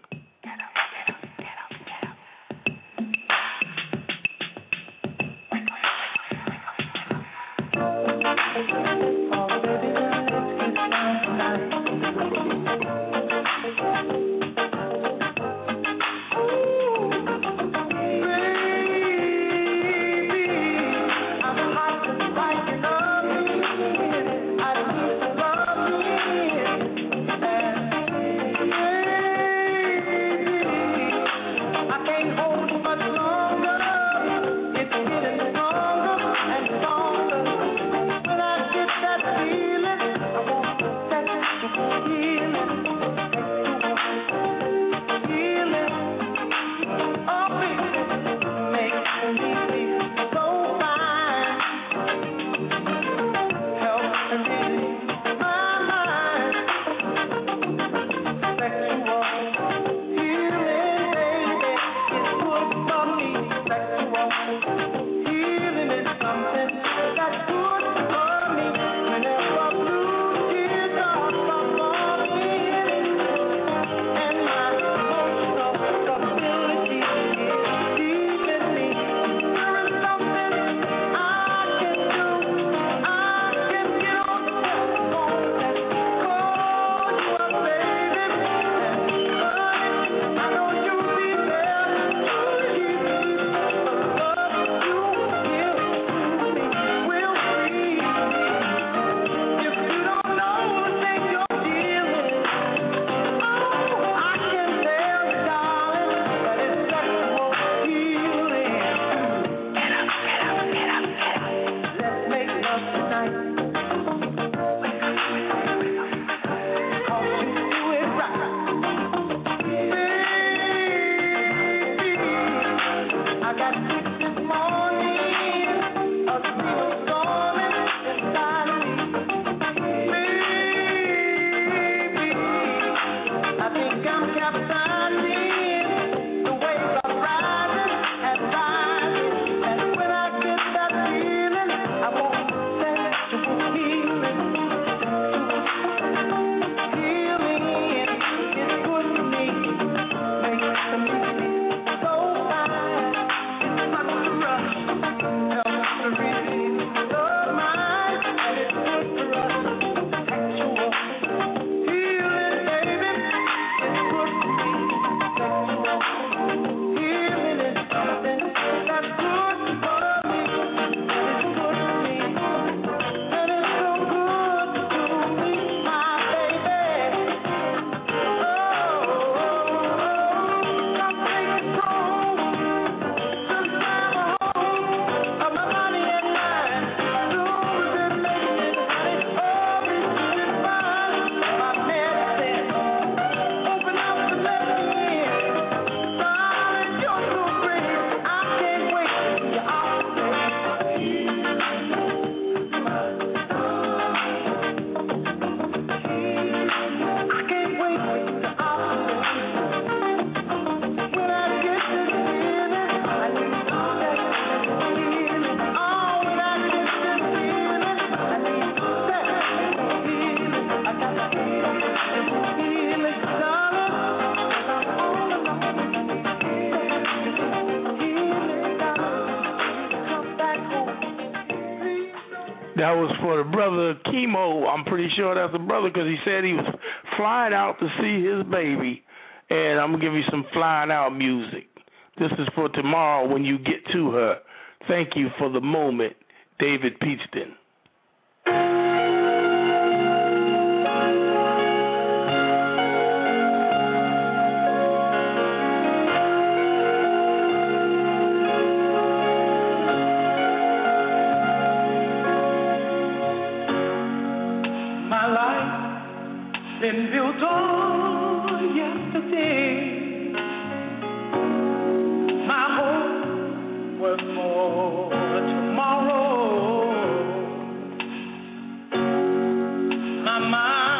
That was for the brother Chemo. I'm pretty sure that's the brother because he said he was flying out to see his baby. And I'm going to give you some flying out music. This is for tomorrow when you get to her. Thank you for the moment, David Peachton. Been built on yesterday. My hope was for tomorrow. My mind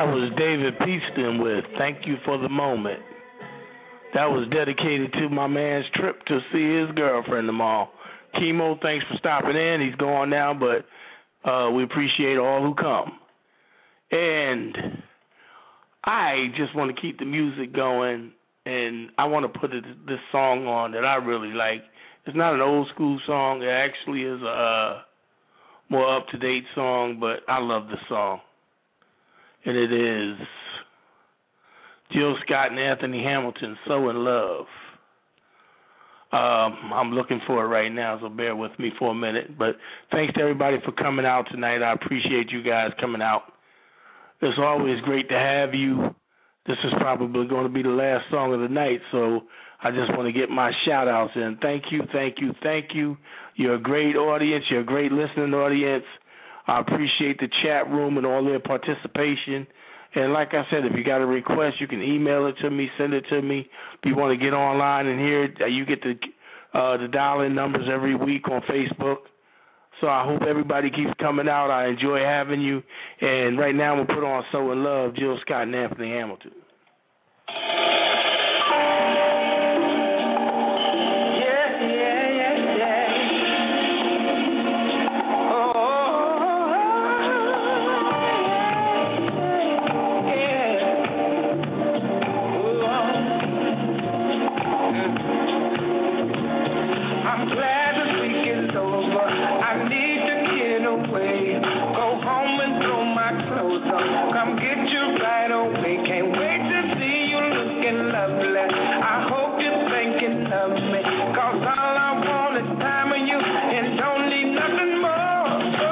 That was David Peaston with Thank You for the Moment. That was dedicated to my man's trip to see his girlfriend tomorrow. Chemo, thanks for stopping in. He's gone now, but uh, we appreciate all who come. And I just want to keep the music going, and I want to put it, this song on that I really like. It's not an old school song. It actually is a uh, more up-to-date song, but I love the song. And it is Jill Scott and Anthony Hamilton, So in Love. Um, I'm looking for it right now, so bear with me for a minute. But thanks to everybody for coming out tonight. I appreciate you guys coming out. It's always great to have you. This is probably going to be the last song of the night, so I just want to get my shout-outs in. Thank you, thank you, thank you. You're a great audience. You're a great listening audience. I appreciate the chat room and all their participation. And like I said, if you got a request, you can email it to me, send it to me. If you want to get online and hear it, you get the, uh, the dial-in numbers every week on Facebook. So I hope everybody keeps coming out. I enjoy having you. And right now we'll put on So in Love, Jill Scott and Anthony Hamilton. Come get you right away. Can't wait to see you looking lovely. I hope you're thinking of me, 'cause all I want is time with you and don't need nothing more. So,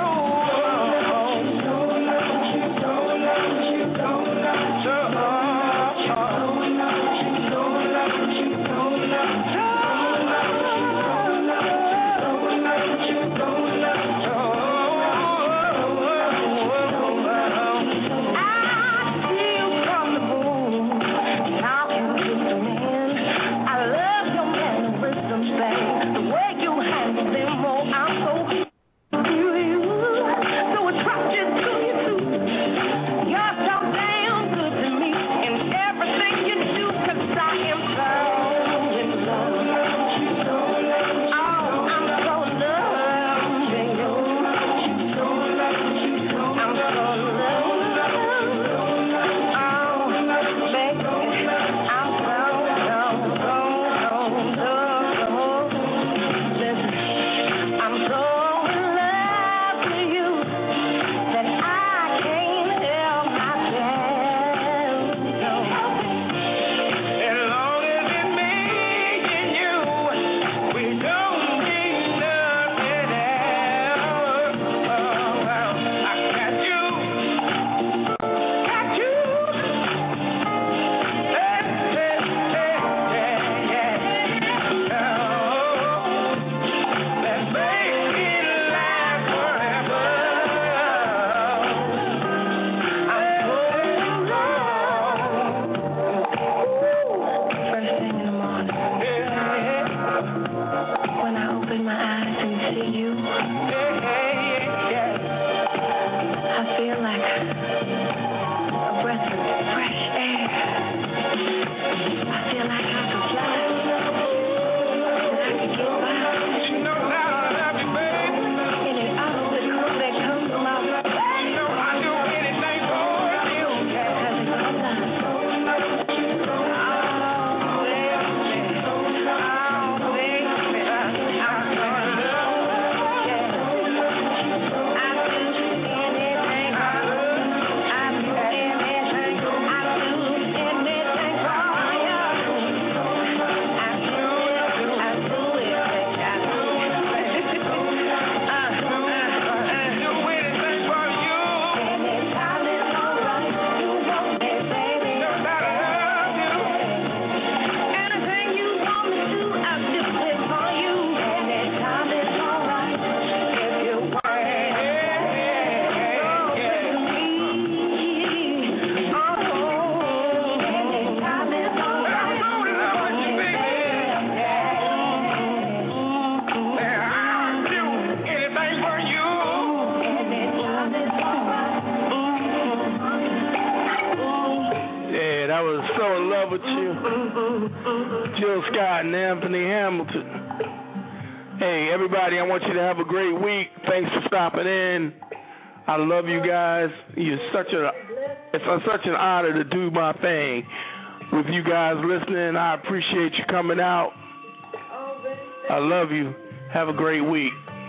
Robert Chill, Jill Scott, and Anthony Hamilton. Hey, everybody, I want you to have a great week. Thanks for stopping in. I love you guys. You're such a, it's a, such an honor to do my thing with you guys listening. I appreciate you coming out. I love you. Have a great week.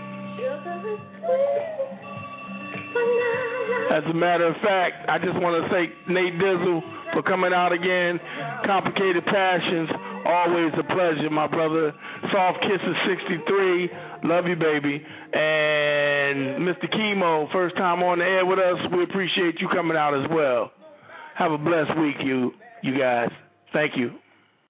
As a matter of fact, I just want to thank Nate Dizzle for coming out again. Complicated Passions, always a pleasure, my brother. Soft Kisses sixty-three, love you, baby. And Mister Chemo, first time on the air with us. We appreciate you coming out as well. Have a blessed week, you you guys. Thank you.